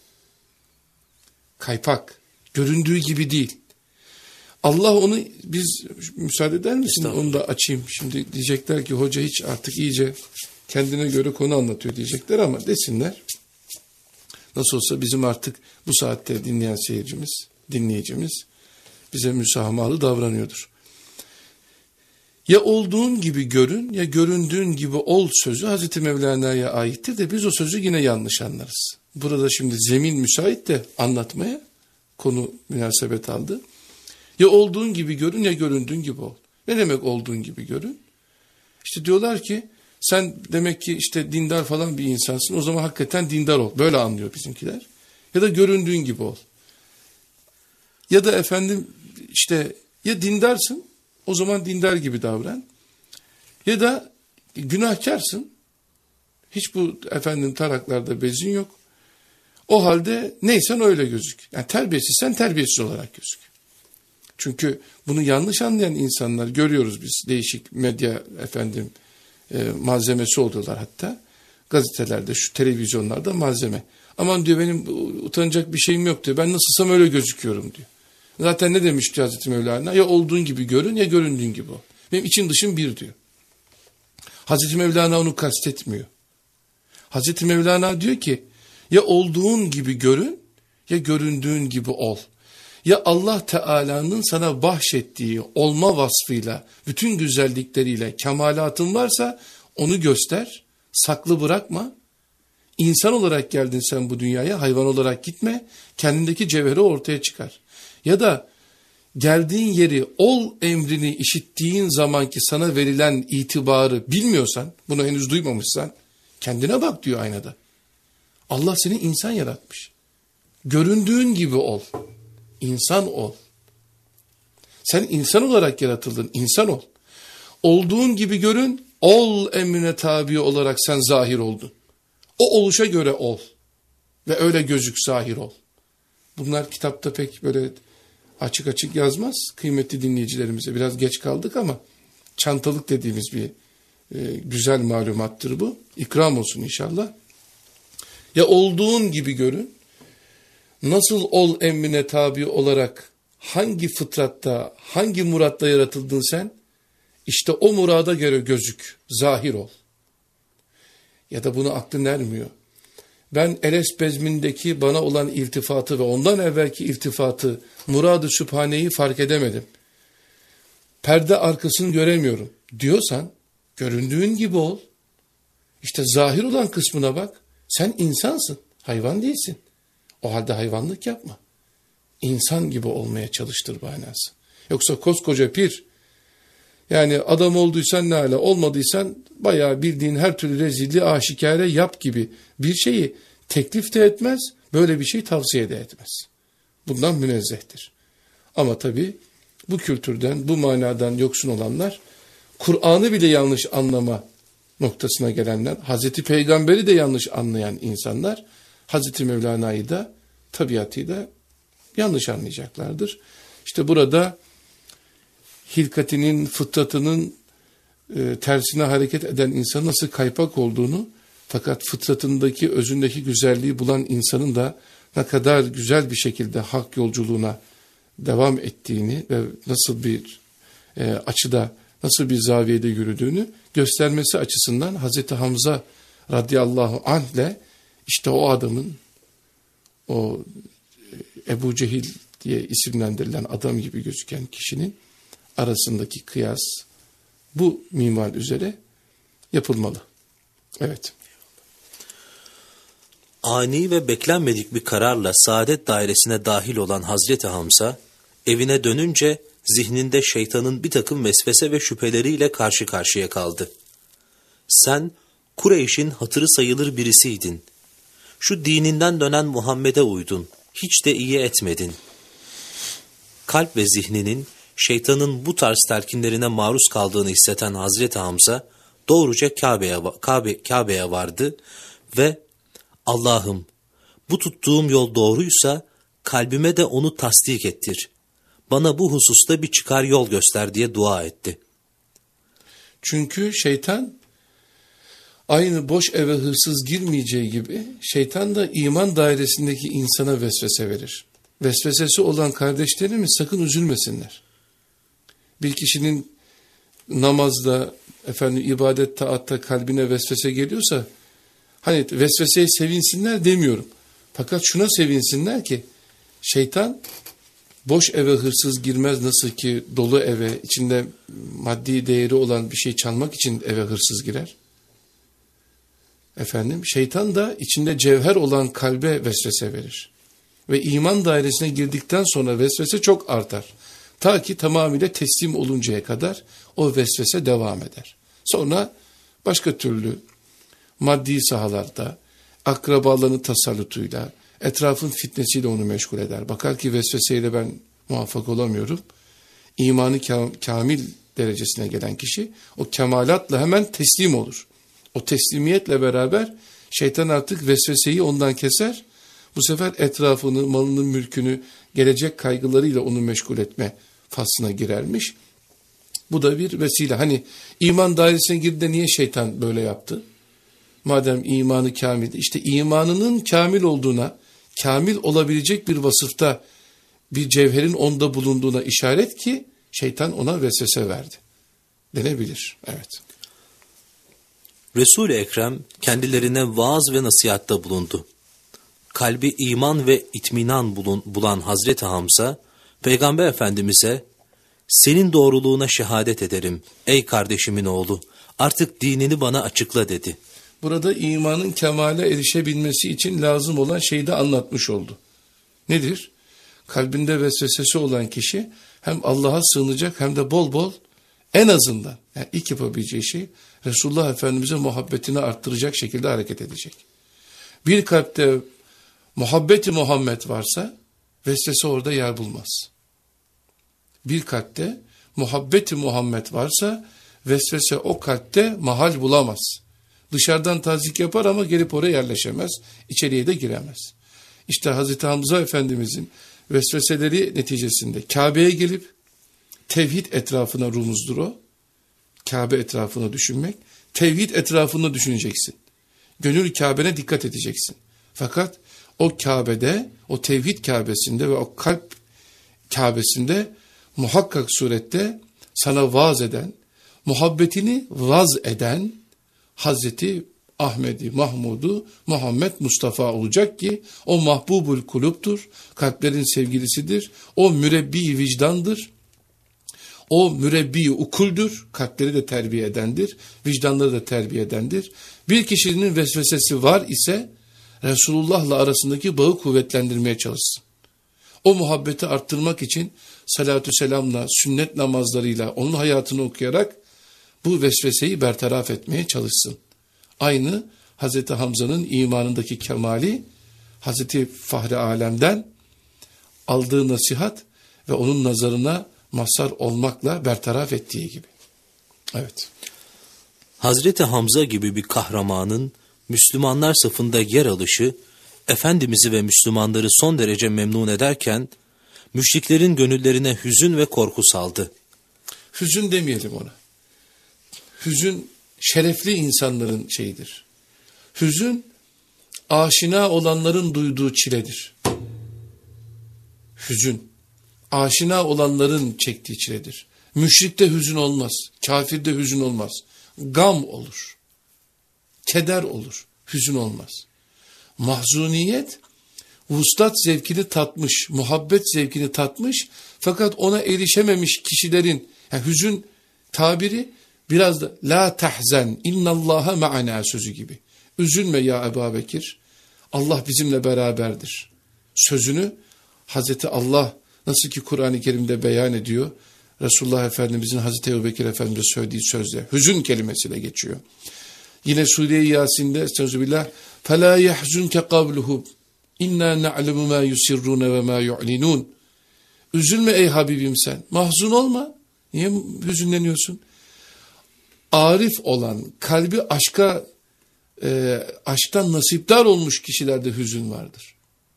Kaypak. Göründüğü gibi değil. Allah onu, biz müsaade eder misin onu da açayım. Şimdi diyecekler ki hoca hiç artık iyice kendine göre konu anlatıyor diyecekler ama desinler. Nasıl olsa bizim artık bu saatte dinleyen seyircimiz, dinleyicimiz bize müsamahalı davranıyordur. Ya olduğun gibi görün ya göründüğün gibi ol sözü Hazreti Mevlana'ya aittir de biz o sözü yine yanlış anlarız. Burada şimdi zemin müsait de anlatmaya konu münasebet aldı. Ya olduğun gibi görün ya göründüğün gibi ol. Ne demek olduğun gibi görün? İşte diyorlar ki sen demek ki işte dindar falan bir insansın, o zaman hakikaten dindar ol. Böyle anlıyor bizimkiler. Ya da göründüğün gibi ol. Ya da efendim işte ya dindarsın, o zaman dindar gibi davran. Ya da günahkarsın, Hiç bu efendim taraklarda bezin yok. O halde neysen öyle gözük. Yani terbiyesizsen terbiyesiz olarak gözük. Çünkü bunu yanlış anlayan insanlar görüyoruz biz. Değişik medya efendim e, malzemesi oluyorlar hatta. Gazetelerde, şu televizyonlarda malzeme. Aman diyor benim utanacak bir şeyim yok diyor. Ben nasılsam öyle gözüküyorum diyor. Zaten ne demiş Hazreti Mevlana? Ya olduğun gibi görün ya göründüğün gibi ol. Benim için dışım bir diyor. Hazreti Mevlana onu kastetmiyor. Hazreti Mevlana diyor ki ya olduğun gibi görün ya göründüğün gibi ol. Ya Allah Teala'nın sana bahşettiği olma vasfıyla, bütün güzellikleriyle kemalatın varsa onu göster, saklı bırakma. İnsan olarak geldin sen bu dünyaya, hayvan olarak gitme, kendindeki cevheri ortaya çıkar. Ya da geldiğin yeri, ol emrini işittiğin zamanki sana verilen itibarı bilmiyorsan, bunu henüz duymamışsan, kendine bak diyor aynada. Allah seni insan yaratmış. Göründüğün gibi ol. İnsan ol. Sen insan olarak yaratıldın, insan ol. Olduğun gibi görün, ol emrine tabi olarak sen zahir oldun. O oluşa göre ol. Ve öyle gözük zahir ol. Bunlar kitapta pek böyle açık açık yazmaz. Kıymetli dinleyicilerimize biraz geç kaldık ama çantalık dediğimiz bir e, güzel malumattır bu. İkram olsun inşallah. Ya olduğun gibi görün, nasıl ol emrine tabi olarak hangi fıtratta, hangi muratla yaratıldın sen? İşte o murada göre gözük, zahir ol. Ya da bunu aklın ermiyor. Ben Eles bezmindeki bana olan iltifatı ve ondan evvelki iltifatı, murad-ı sübhaneyi fark edemedim. Perde arkasını göremiyorum diyorsan, göründüğün gibi ol. İşte zahir olan kısmına bak. Sen insansın, hayvan değilsin. O halde hayvanlık yapma. İnsan gibi olmaya çalıştır manası. Yoksa koskoca pir, yani adam olduysan ne hala, olmadıysan bayağı bildiğin her türlü rezilliği aşikare yap gibi bir şeyi teklif de etmez, böyle bir şey tavsiye de etmez. Bundan münezzehtir. Ama tabii bu kültürden, bu manadan yoksun olanlar, Kur'an'ı bile yanlış anlama noktasına gelenler, Hazreti Peygamber'i de yanlış anlayan insanlar, Hazreti Mevlana'yı da tabiatıyla yanlış anlayacaklardır. İşte burada hilkatinin, fıtratının e, tersine hareket eden insan nasıl kaypak olduğunu, fakat fıtratındaki, özündeki güzelliği bulan insanın da ne kadar güzel bir şekilde hak yolculuğuna devam ettiğini ve nasıl bir e, açıda, nasıl bir zaviyede yürüdüğünü göstermesi açısından Hazreti Hamza radıyallahu anh ile işte o adamın, o Ebu Cehil diye isimlendirilen adam gibi gözüken kişinin arasındaki kıyas bu minval üzere yapılmalı. Evet. Ani ve beklenmedik bir kararla saadet dairesine dahil olan Hazreti Hamza, evine dönünce zihninde şeytanın bir takım vesvese ve şüpheleriyle karşı karşıya kaldı. Sen Kureyş'in hatırı sayılır birisiydin. Şu dininden dönen Muhammed'e uydun. Hiç de iyi etmedin. Kalp ve zihninin şeytanın bu tarz telkinlerine maruz kaldığını hisseten Hazreti Hamza doğruca Kabe'ye Kabe, Kabe'ye vardı ve Allah'ım bu tuttuğum yol doğruysa kalbime de onu tasdik ettir. Bana bu hususta bir çıkar yol göster diye dua etti. Çünkü şeytan aynı boş eve hırsız girmeyeceği gibi şeytan da iman dairesindeki insana vesvese verir. Vesvesesi olan kardeşlerimiz sakın üzülmesinler. Bir kişinin namazda, efendim ibadet taatta kalbine vesvese geliyorsa, hani vesveseye sevinsinler demiyorum. Fakat şuna sevinsinler ki şeytan boş eve hırsız girmez, nasıl ki dolu eve, içinde maddi değeri olan bir şey çalmak için eve hırsız girer. Efendim şeytan da içinde cevher olan kalbe vesvese verir. Ve iman dairesine girdikten sonra vesvese çok artar. Ta ki tamamıyla teslim oluncaya kadar o vesvese devam eder. Sonra başka türlü maddi sahalarda, akrabalarının tasallutuyla, etrafın fitnesiyle onu meşgul eder. Bakar ki vesveseyle ben muvaffak olamıyorum. İmanı kamil derecesine gelen kişi o kemalatla hemen teslim olur. O teslimiyetle beraber şeytan artık vesveseyi ondan keser. Bu sefer etrafını, malını, mülkünü, gelecek kaygılarıyla onu meşgul etme faslına girermiş. Bu da bir vesile. Hani iman dairesine girdi de niye şeytan böyle yaptı? Madem imanı kamildi. İşte imanının kamil olduğuna, kamil olabilecek bir vasıfta bir cevherin onda bulunduğuna işaret ki şeytan ona vesvese verdi. Denebilir. Evet. Resul-i Ekrem kendilerine vaaz ve nasihatta bulundu. Kalbi iman ve itminan bulun, bulan Hazreti Hamza, Peygamber Efendimiz'e "Senin doğruluğuna şehadet ederim ey kardeşimin oğlu, artık dinini bana açıkla" dedi. Burada imanın kemale erişebilmesi için lazım olan şeyi de anlatmış oldu. Nedir? Kalbinde vesvesesi olan kişi hem Allah'a sığınacak hem de bol bol en azından yani ilk yapabileceği şey Resulullah Efendimiz'e muhabbetini arttıracak şekilde hareket edecek. Bir kalpte muhabbeti Muhammed varsa vesvese orada yer bulmaz. Bir kalpte muhabbeti Muhammed varsa vesvese o kalpte mahal bulamaz. Dışarıdan tazik yapar ama gelip oraya yerleşemez, içeriye de giremez. İşte Hazreti Hamza Efendimizin vesveseleri neticesinde Kabe'ye gelip tevhid etrafına rumuzdur o. Kabe etrafını düşünmek. Tevhid etrafını düşüneceksin. Gönül Kabe'ne dikkat edeceksin. Fakat o Kabe'de, o tevhid Kabe'sinde ve o kalp Kabe'sinde muhakkak surette sana vaaz eden, muhabbetini vaz eden Hazreti Ahmedi, Mahmud'u, Muhammed Mustafa olacak ki o mahbubul kuluptur, kalplerin sevgilisidir, o mürebbi vicdandır, o mürebbi ukuldur, kalpleri de terbiye edendir, vicdanları da terbiye edendir. Bir kişinin vesvesesi var ise Resulullah'la arasındaki bağı kuvvetlendirmeye çalışsın. O muhabbeti arttırmak için salatü selamla, sünnet namazlarıyla, onun hayatını okuyarak bu vesveseyi bertaraf etmeye çalışsın. Aynı Hazreti Hamza'nın imanındaki kemali, Hazreti Fahri Alem'den aldığı nasihat ve onun nazarına mazhar olmakla bertaraf ettiği gibi. Evet. Hazreti Hamza gibi bir kahramanın Müslümanlar safında yer alışı, Efendimiz'i ve Müslümanları son derece memnun ederken, müşriklerin gönüllerine hüzün ve korku saldı. Hüzün demeyelim ona. Hüzün şerefli insanların şeyidir. Hüzün aşina olanların duyduğu çiledir. Hüzün aşina olanların çektiği çiledir. Müşrikte hüzün olmaz, kafirde hüzün olmaz. Gam olur, keder olur, hüzün olmaz. Mahzuniyet, vuslat zevkini tatmış, muhabbet zevkini tatmış, fakat ona erişememiş kişilerin, yani hüzün tabiri biraz da la tahzen innallaha ma'ana sözü gibi. Üzülme ya Ebu Bekir, Allah bizimle beraberdir sözünü Hazreti Allah nasıl ki Kur'an-ı Kerim'de beyan ediyor, Resulullah Efendimizin Hazreti Ebu Bekir Efendimiz'e söylediği sözle hüzün kelimesiyle geçiyor. Yine Sure-i Yasin'de estağfirullah فَلَا يَحْزُنْكَ قَوْلُهُ اِنَّا نَعْلَمُ مَا يُسِرُّونَ وَمَا يُعْلِنُونَ. Üzülme ey Habibim sen, mahzun olma. Niye hüzünleniyorsun? Arif olan, kalbi aşka, e, aşktan nasipdar olmuş kişilerde hüzün vardır.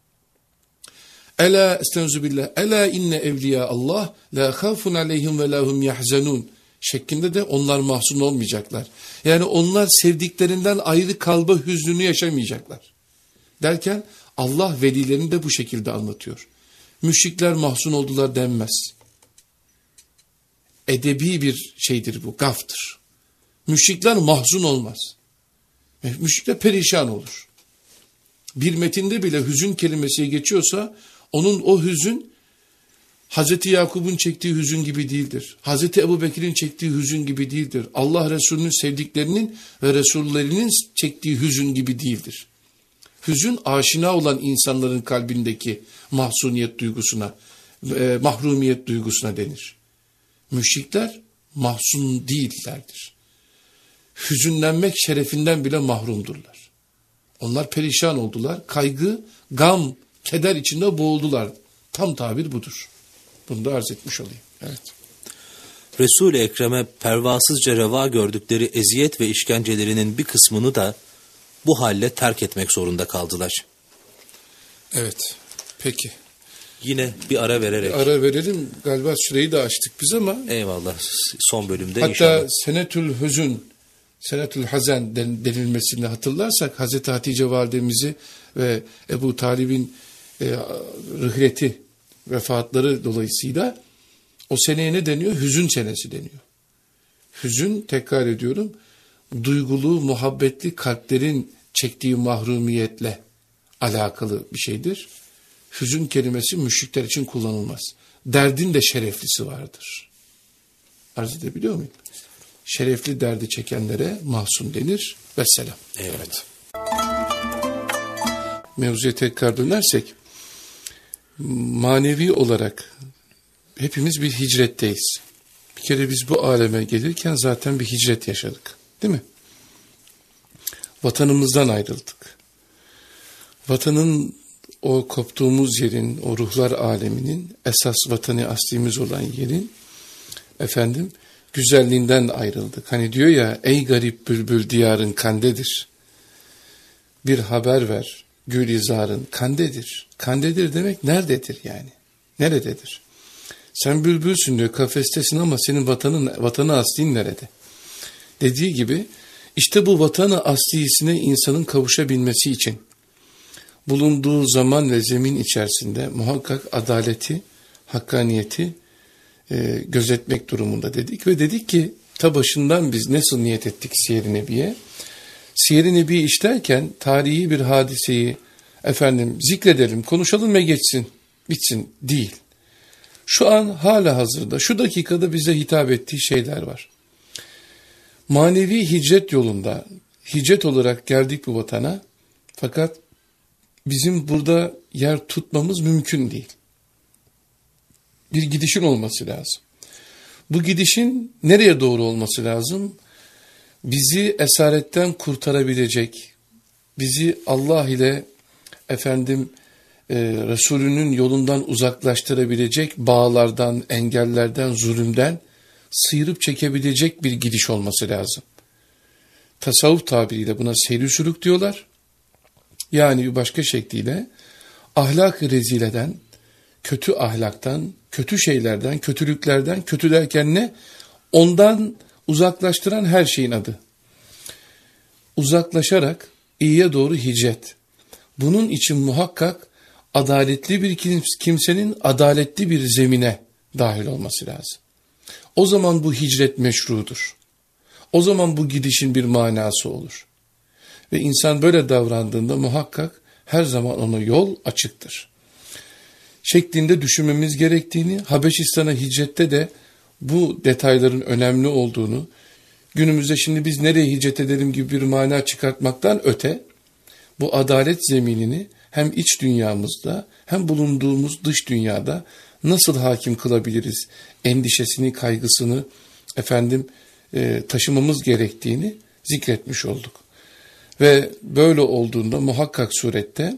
Ela estağfirullah, ela inne evliya Allah la khafun aleyhim ve lahum yahzanun şeklinde de onlar mahzun olmayacaklar. Yani onlar sevdiklerinden ayrı kalma hüznünü yaşamayacaklar. Derken Allah velilerini de bu şekilde anlatıyor. Müşrikler mahzun oldular denmez. Edebi bir şeydir bu, gaftır. Müşrikler mahzun olmaz. Müşrikler perişan olur. Bir metinde bile hüzün kelimesi geçiyorsa onun o hüzün Hazreti Yakub'un çektiği hüzün gibi değildir. Hazreti Ebu Bekir'in çektiği hüzün gibi değildir. Allah Resulü'nün sevdiklerinin ve Resullerinin çektiği hüzün gibi değildir. Hüzün aşina olan insanların kalbindeki mahzuniyet duygusuna, e, mahrumiyet duygusuna denir. Müşrikler mahzun değillerdir. Hüzünlenmek şerefinden bile mahrumdurlar. Onlar perişan oldular, kaygı, gam, keder içinde boğuldular. Tam tabir budur. Bunu da arz etmiş olayım. Evet. Resul-i Ekrem'e pervasızca reva gördükleri eziyet ve işkencelerinin bir kısmını da bu halle terk etmek zorunda kaldılar. Evet, peki. Yine bir ara vererek. Bir ara verelim. Galiba süreyi de açtık biz ama. Eyvallah. Son bölümde hatta inşallah. Hatta senetül hüzün, senetül hazen denilmesini hatırlarsak Hazreti Hatice validemizi ve Ebu Talib'in e, rıhleti, vefatları dolayısıyla o seneye ne deniyor? Hüzün senesi deniyor. Hüzün, tekrar ediyorum, duygulu, muhabbetli kalplerin çektiği mahrumiyetle alakalı bir şeydir. Hüzün kelimesi müşrikler için kullanılmaz. Derdin de şereflisi vardır. Arz edebiliyor muyum? Şerefli derdi çekenlere mahzun denir. Vesselam. Evet. Mevzuya tekrar dönersek, manevi olarak hepimiz bir hicretteyiz. Bir kere biz bu aleme gelirken zaten bir hicret yaşadık. Değil mi? Vatanımızdan ayrıldık. Vatanın, o koptuğumuz yerin, o ruhlar aleminin esas vatanı aslimiz olan yerin efendim güzelliğinden ayrıldık. Hani diyor ya, ey garip bülbül diyarın kandedir. Bir haber ver, gülizarın kandedir. Kandedir demek nerededir yani? Nerededir? Sen bülbülsün diyor, kafestesin ama senin vatanın, vatanı aslin nerede? Dediği gibi işte bu vatanı aslisine insanın kavuşabilmesi için bulunduğu zaman ve zemin içerisinde muhakkak adaleti, hakkaniyeti e, gözetmek durumunda dedik. Ve dedik ki ta başından biz nasıl niyet ettik Siyer-i Nebi'ye? Siyer-i Nebi işlerken tarihi bir hadiseyi efendim zikredelim, konuşalım ve geçsin, bitsin değil. Şu an hala hazırda, şu dakikada bize hitap ettiği şeyler var. Manevi hicret yolunda, hicret olarak geldik bu vatana, fakat bizim burada yer tutmamız mümkün değil. Bir gidişin olması lazım. Bu gidişin nereye doğru olması lazım? Bizi esaretten kurtarabilecek, bizi Allah ile efendim e, Resulünün yolundan uzaklaştırabilecek bağlardan, engellerden, zulümden sıyırıp çekebilecek bir gidiş olması lazım. Tasavvuf tabiriyle buna seyri sülük diyorlar. Yani bir başka şekliyle ahlak-ı rezileden, kötü ahlaktan, kötü şeylerden, kötülüklerden, kötü derken ne? Ondan uzaklaştıran her şeyin adı. Uzaklaşarak iyiye doğru hicret. Bunun için muhakkak adaletli bir kimsenin adaletli bir zemine dahil olması lazım. O zaman bu hicret meşrudur. O zaman bu gidişin bir manası olur. Ve insan böyle davrandığında muhakkak her zaman ona yol açıktır. Şeklinde düşünmemiz gerektiğini, Habeşistan'a hicrette de bu detayların önemli olduğunu, günümüzde şimdi biz nereye hicret edelim gibi bir mana çıkartmaktan öte, bu adalet zeminini hem iç dünyamızda hem bulunduğumuz dış dünyada nasıl hakim kılabiliriz endişesini, kaygısını efendim e, taşımamız gerektiğini zikretmiş olduk. Ve böyle olduğunda muhakkak surette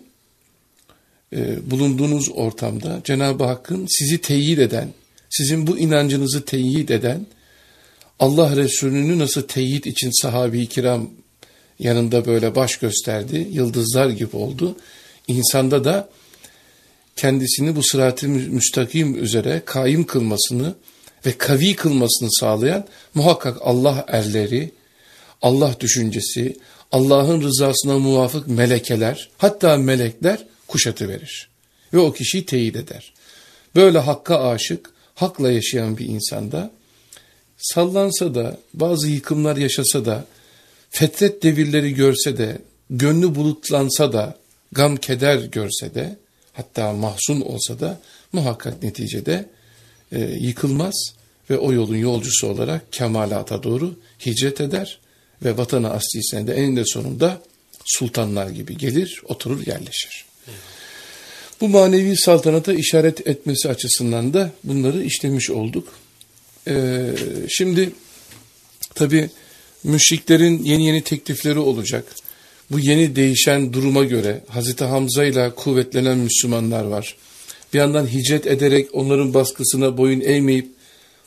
e, bulunduğunuz ortamda Cenab-ı Hakk'ın sizi teyit eden, sizin bu inancınızı teyit eden, Allah Resulü'nü nasıl teyit için sahabe-i kiram yanında böyle baş gösterdi, yıldızlar gibi oldu. İnsanda da kendisini bu sırat-ı müstakim üzere kaim kılmasını ve kavi kılmasını sağlayan muhakkak Allah erleri, Allah düşüncesi, Allah'ın rızasına muvafık melekeler, hatta melekler kuşatıverir. Ve o kişiyi teyit eder. Böyle hakka aşık, hakla yaşayan bir insanda, sallansa da, bazı yıkımlar yaşasa da, fetret devirleri görse de, gönlü bulutlansa da, gam keder görse de, hatta mahzun olsa da, muhakkak neticede e, yıkılmaz ve o yolun yolcusu olarak kemalata doğru hicret eder ve vatanı aslisine de eninde sonunda sultanlar gibi gelir, oturur, yerleşir. Evet. Bu manevi saltanata işaret etmesi açısından da bunları işlemiş olduk. Ee, şimdi tabii müşriklerin yeni yeni teklifleri olacak. Bu yeni değişen duruma göre Hazreti Hamza ile kuvvetlenen Müslümanlar var. Bir yandan hicret ederek onların baskısına boyun eğmeyip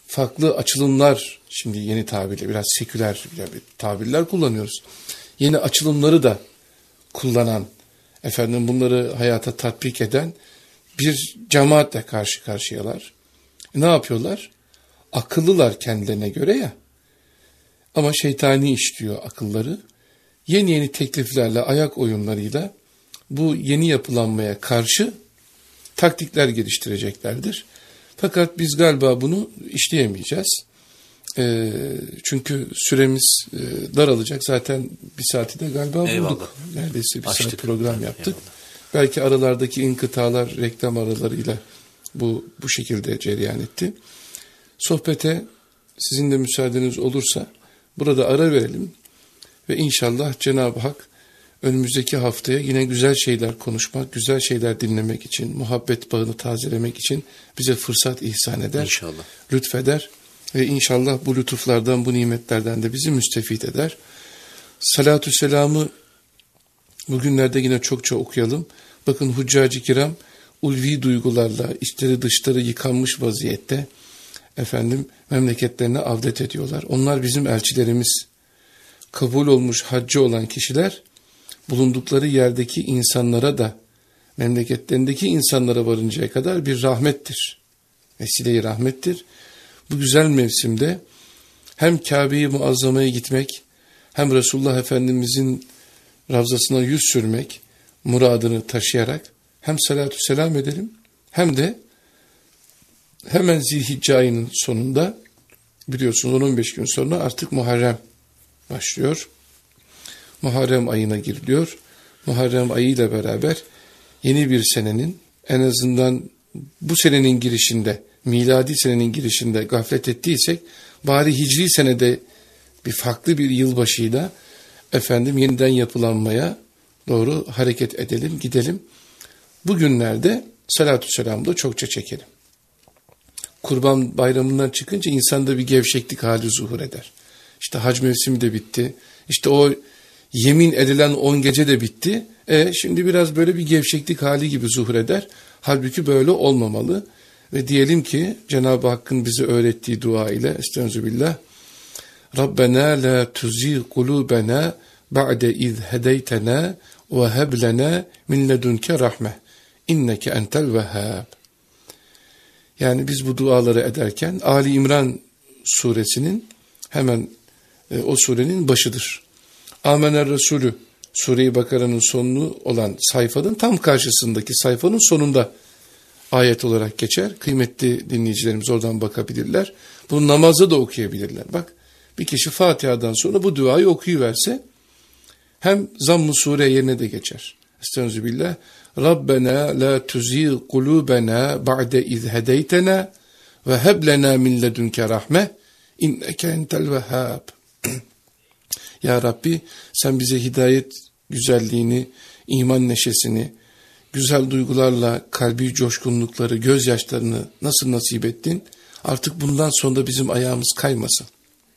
farklı açılımlar, şimdi yeni tabirle biraz seküler tabirler kullanıyoruz. Yeni açılımları da kullanan, efendim bunları hayata tatbik eden bir cemaatle karşı karşıyalar. E ne yapıyorlar? Akıllılar kendilerine göre ya. Ama şeytani işliyor akılları. Yeni yeni tekliflerle, ayak oyunlarıyla bu yeni yapılanmaya karşı taktikler geliştireceklerdir. Fakat biz galiba bunu işleyemeyeceğiz. E, çünkü süremiz e, daralacak. Zaten bir saati de galiba bulduk. Eyvallah. Neredeyse bir Açtık. saat program yaptık. Eyvallah. Belki aralardaki inkıtalar, reklam aralarıyla bu bu şekilde cereyan etti. Sohbete sizin de müsaadeniz olursa burada ara verelim ve inşallah Cenab-ı Hak önümüzdeki haftaya yine güzel şeyler konuşmak, güzel şeyler dinlemek için, muhabbet bağını tazelemek için bize fırsat ihsan eder, İnşallah. lütfeder ve inşallah bu lütuflardan, bu nimetlerden de bizi müstefit eder. Salatü selamı bugünlerde yine çokça okuyalım. Bakın Huccacı Kiram ulvi duygularla içleri dışları yıkanmış vaziyette efendim memleketlerine avdet ediyorlar. Onlar bizim elçilerimiz. Kabul olmuş haccı olan kişiler bulundukları yerdeki insanlara da memleketlerindeki insanlara varıncaya kadar bir rahmettir. Vesile-i rahmettir. Bu güzel mevsimde hem Kabe-i Muazzama'ya gitmek hem Resulullah Efendimizin Ravzasına yüz sürmek muradını taşıyarak hem salatü selam edelim hem de hemen Zilhicce ayının sonunda biliyorsunuz on on beş gün sonra artık Muharrem başlıyor. Muharrem ayına giriliyor. Muharrem ayıyla beraber yeni bir senenin en azından bu senenin girişinde, miladi senenin girişinde gaflet ettiysek bari hicri senede bir farklı bir yılbaşıyla efendim yeniden yapılanmaya doğru hareket edelim, gidelim. Bugünlerde salatü selamı da çokça çekelim. Kurban bayramından çıkınca insanda bir gevşeklik hali zuhur eder. İşte hac mevsimi de bitti. İşte o yemin edilen on gece de bitti. E şimdi biraz böyle bir gevşeklik hali gibi zuhur eder. Halbuki böyle olmamalı. Ve diyelim ki Cenab-ı Hakk'ın bize öğrettiği dua ile estağfirullah. Rabbena la tuzigh kulubena ba'de iz hedeytena ve heb lena min ledunke rahme inneke entel vehhab. Yani biz bu duaları ederken Ali İmran suresinin hemen e, o surenin başıdır. Amener Resulü Sure-i Bakara'nın sonunu olan sayfanın tam karşısındaki sayfanın sonunda ayet olarak geçer. Kıymetli dinleyicilerimiz oradan bakabilirler. Bunu namazda da okuyabilirler. Bak bir kişi Fatiha'dan sonra bu duayı okuyuverse hem zamm-ı sure yerine de geçer. Estağfirullah. Rabbena la tuzigh kulubena ba'de iz hedeytena ve heb lena min ledunke rahme inneke entel vehhab. Ya Rabbi sen bize hidayet güzelliğini, iman neşesini, güzel duygularla kalbi coşkunlukları, gözyaşlarını nasıl nasip ettin? Artık bundan sonra bizim ayağımız kaymasın.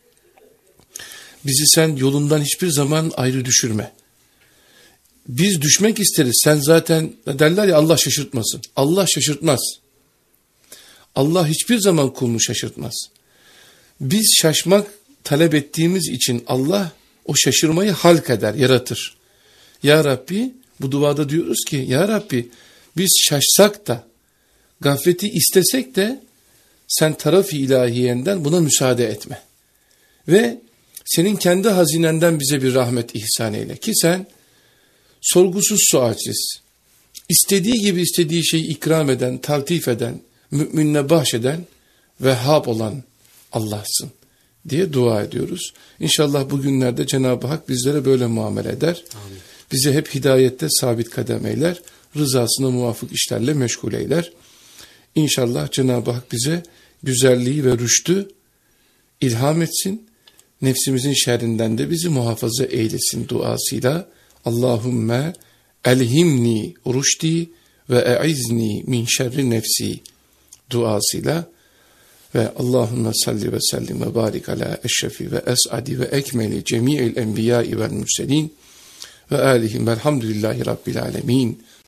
Bizi sen yolundan hiçbir zaman ayrı düşürme. Biz düşmek isteriz. Sen zaten derler ya Allah şaşırtmasın. Allah şaşırtmaz. Allah hiçbir zaman kulunu şaşırtmaz. Biz şaşmak talep ettiğimiz için Allah o şaşırmayı halk eder, yaratır. Ya Rabbi bu duada diyoruz ki Ya Rabbi biz şaşsak da gafleti istesek de sen taraf-ı ilahiyenden buna müsaade etme. Ve senin kendi hazinenden bize bir rahmet ihsan eyle ki sen sorgusuz sualsiz, istediği gibi istediği şeyi ikram eden, taltif eden, müminine bahşeden, Vehhab olan Allah'sın diye dua ediyoruz. İnşallah bugünlerde Cenab-ı Hak bizlere böyle muamele eder. Amin. Bizi hep hidayette sabit kadem eyler, rızasına muvafık işlerle meşgul eyler. İnşallah Cenab-ı Hak bize güzelliği ve rüştü ilham etsin. Nefsimizin şerrinden de bizi muhafaza eylesin duasıyla. Allahümme elhimni rüşdi ve e'izni min şerri nefsi duasıyla ve Allahümme salli ve sellim ve barik ala eşrefi ve es'adi ve ekmeli cemi'il enbiyai vel mürselin ve alihim velhamdülillahi rabbil alemin.